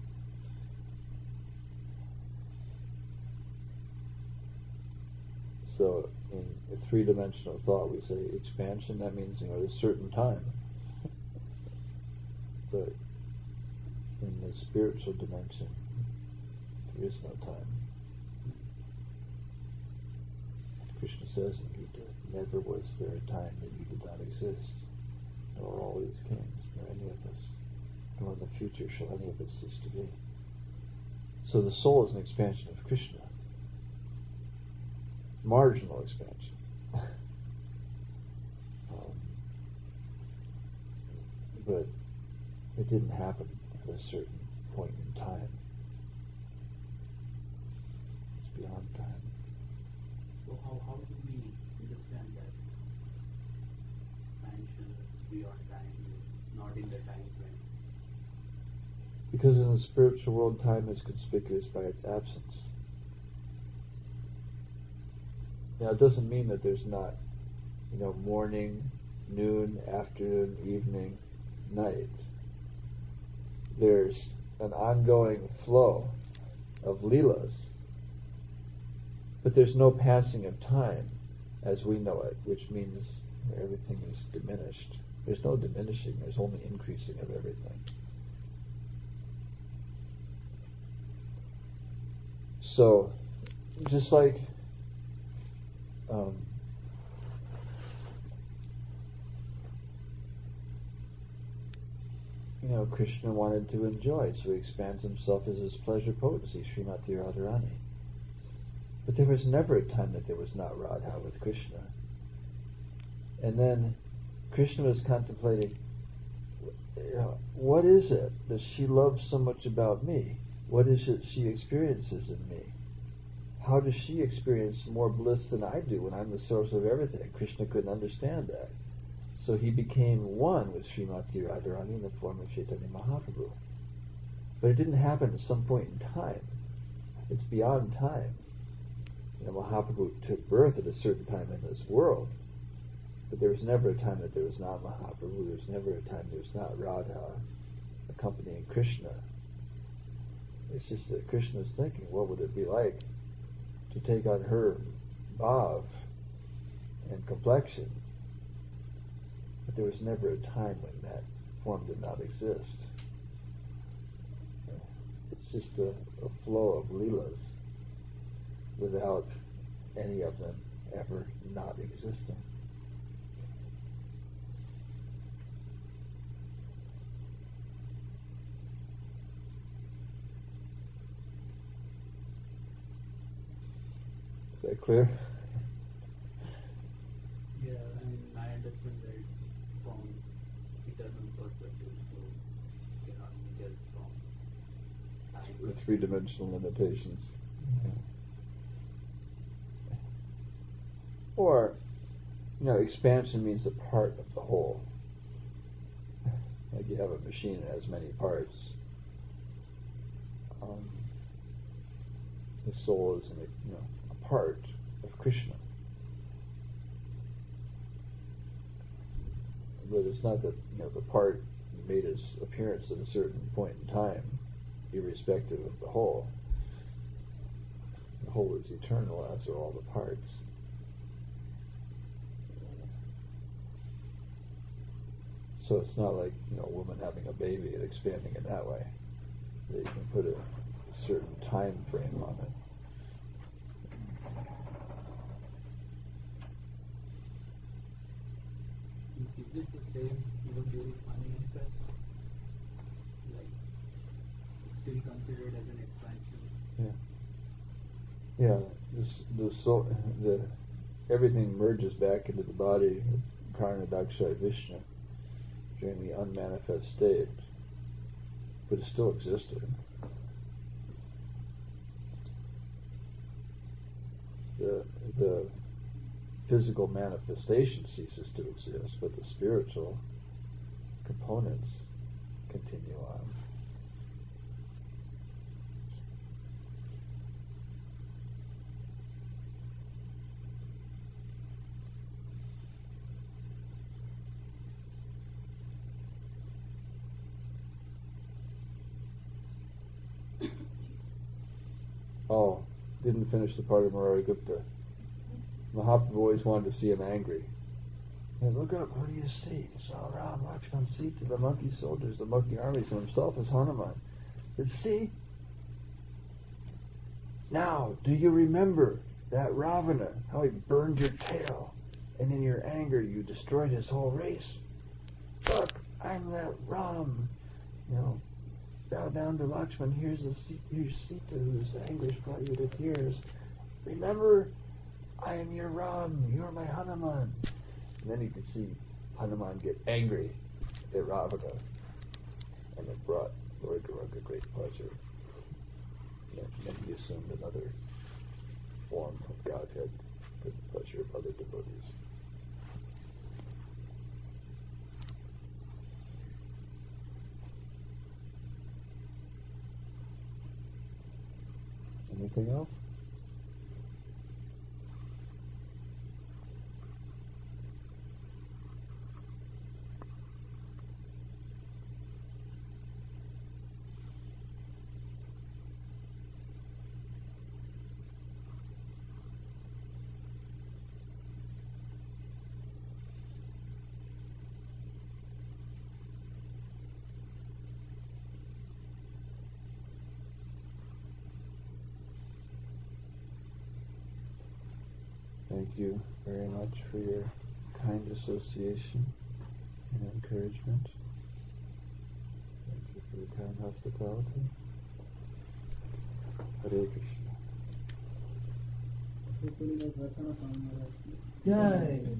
So in a three-dimensional thought, we say expansion, that means at a certain time. But in the spiritual dimension, there is no time. Krishna says in Gita, never was there a time that you did not exist, nor all these kings, nor any of us, nor in the future shall any of us cease to be. So the soul is an expansion of Krishna. Marginal expansion. But it didn't happen at a certain point in time. It's beyond time. So how do we understand that expansion beyond time is not in the time frame? Because in the spiritual world, time is conspicuous by its absence. Now, it doesn't mean that there's not, morning, noon, afternoon, evening, night. There's an ongoing flow of leelas, but there's no passing of time as we know it, which means everything is diminished. There's no diminishing, there's only increasing of everything. So, just like Krishna wanted to enjoy, so he expands himself as his pleasure potency, Srimati Radharani. But there was never a time that there was not Radha with Krishna. And then Krishna was contemplating, what is it that she loves so much about me? What is it she experiences in me? How does she experience more bliss than I do when I'm the source of everything? Krishna couldn't understand that. So he became one with Srimati Radharani in the form of Chaitanya Mahaprabhu. But it didn't happen at some point in time. It's beyond time. Mahaprabhu took birth at a certain time in this world, but there was never a time that there was not Mahaprabhu. There was never a time there was not Radha accompanying Krishna. It's just that Krishna was thinking, what would it be like to take on her bhav and complexion? But there was never a time when that form did not exist. It's just a flow of leelas without any of them ever not existing. Is that clear? Yeah, I understand that it's from eternal perspective, so you cannot measure it from time. The three-dimensional limitations. Yeah. Or, expansion means a part of the whole. Like you have a machine that has many parts. The soul is a part of Krishna. But it's not that the part made its appearance at a certain point in time, irrespective of the whole. The whole is eternal, as are all the parts. So it's not like a woman having a baby and expanding in that way. That you can put a certain time frame on it. Is it the same even during manifest? Like, it's still considered as an expansion? Yeah. Everything merges back into the body of Karna Dakshai Vishnu during the unmanifest state, but it still existed. The physical manifestation ceases to exist, but the spiritual components continue on. Oh, didn't finish the part of Murari Gupta. Mahaprabhu always wanted to see him angry. Hey, look up, what do you see? He saw Ram, Lakshman, Sita, the monkey soldiers, the monkey armies, and himself as Hanuman. But see? Now, do you remember that Ravana, how he burned your tail, and in your anger you destroyed his whole race? Look, I'm that Ram. Bow down to Lakshman. Here's Sita, whose anguish brought you to tears. Remember, I am your Ram. You're my Hanuman. And then you could see Hanuman get angry at Ravana, and it brought Lord Garuga, great pleasure. Then he assumed another form of Godhead for the pleasure of other devotees. Anything else? Thank you very much for your kind association and encouragement. Thank you for the kind hospitality. Hare Krishna. Jai.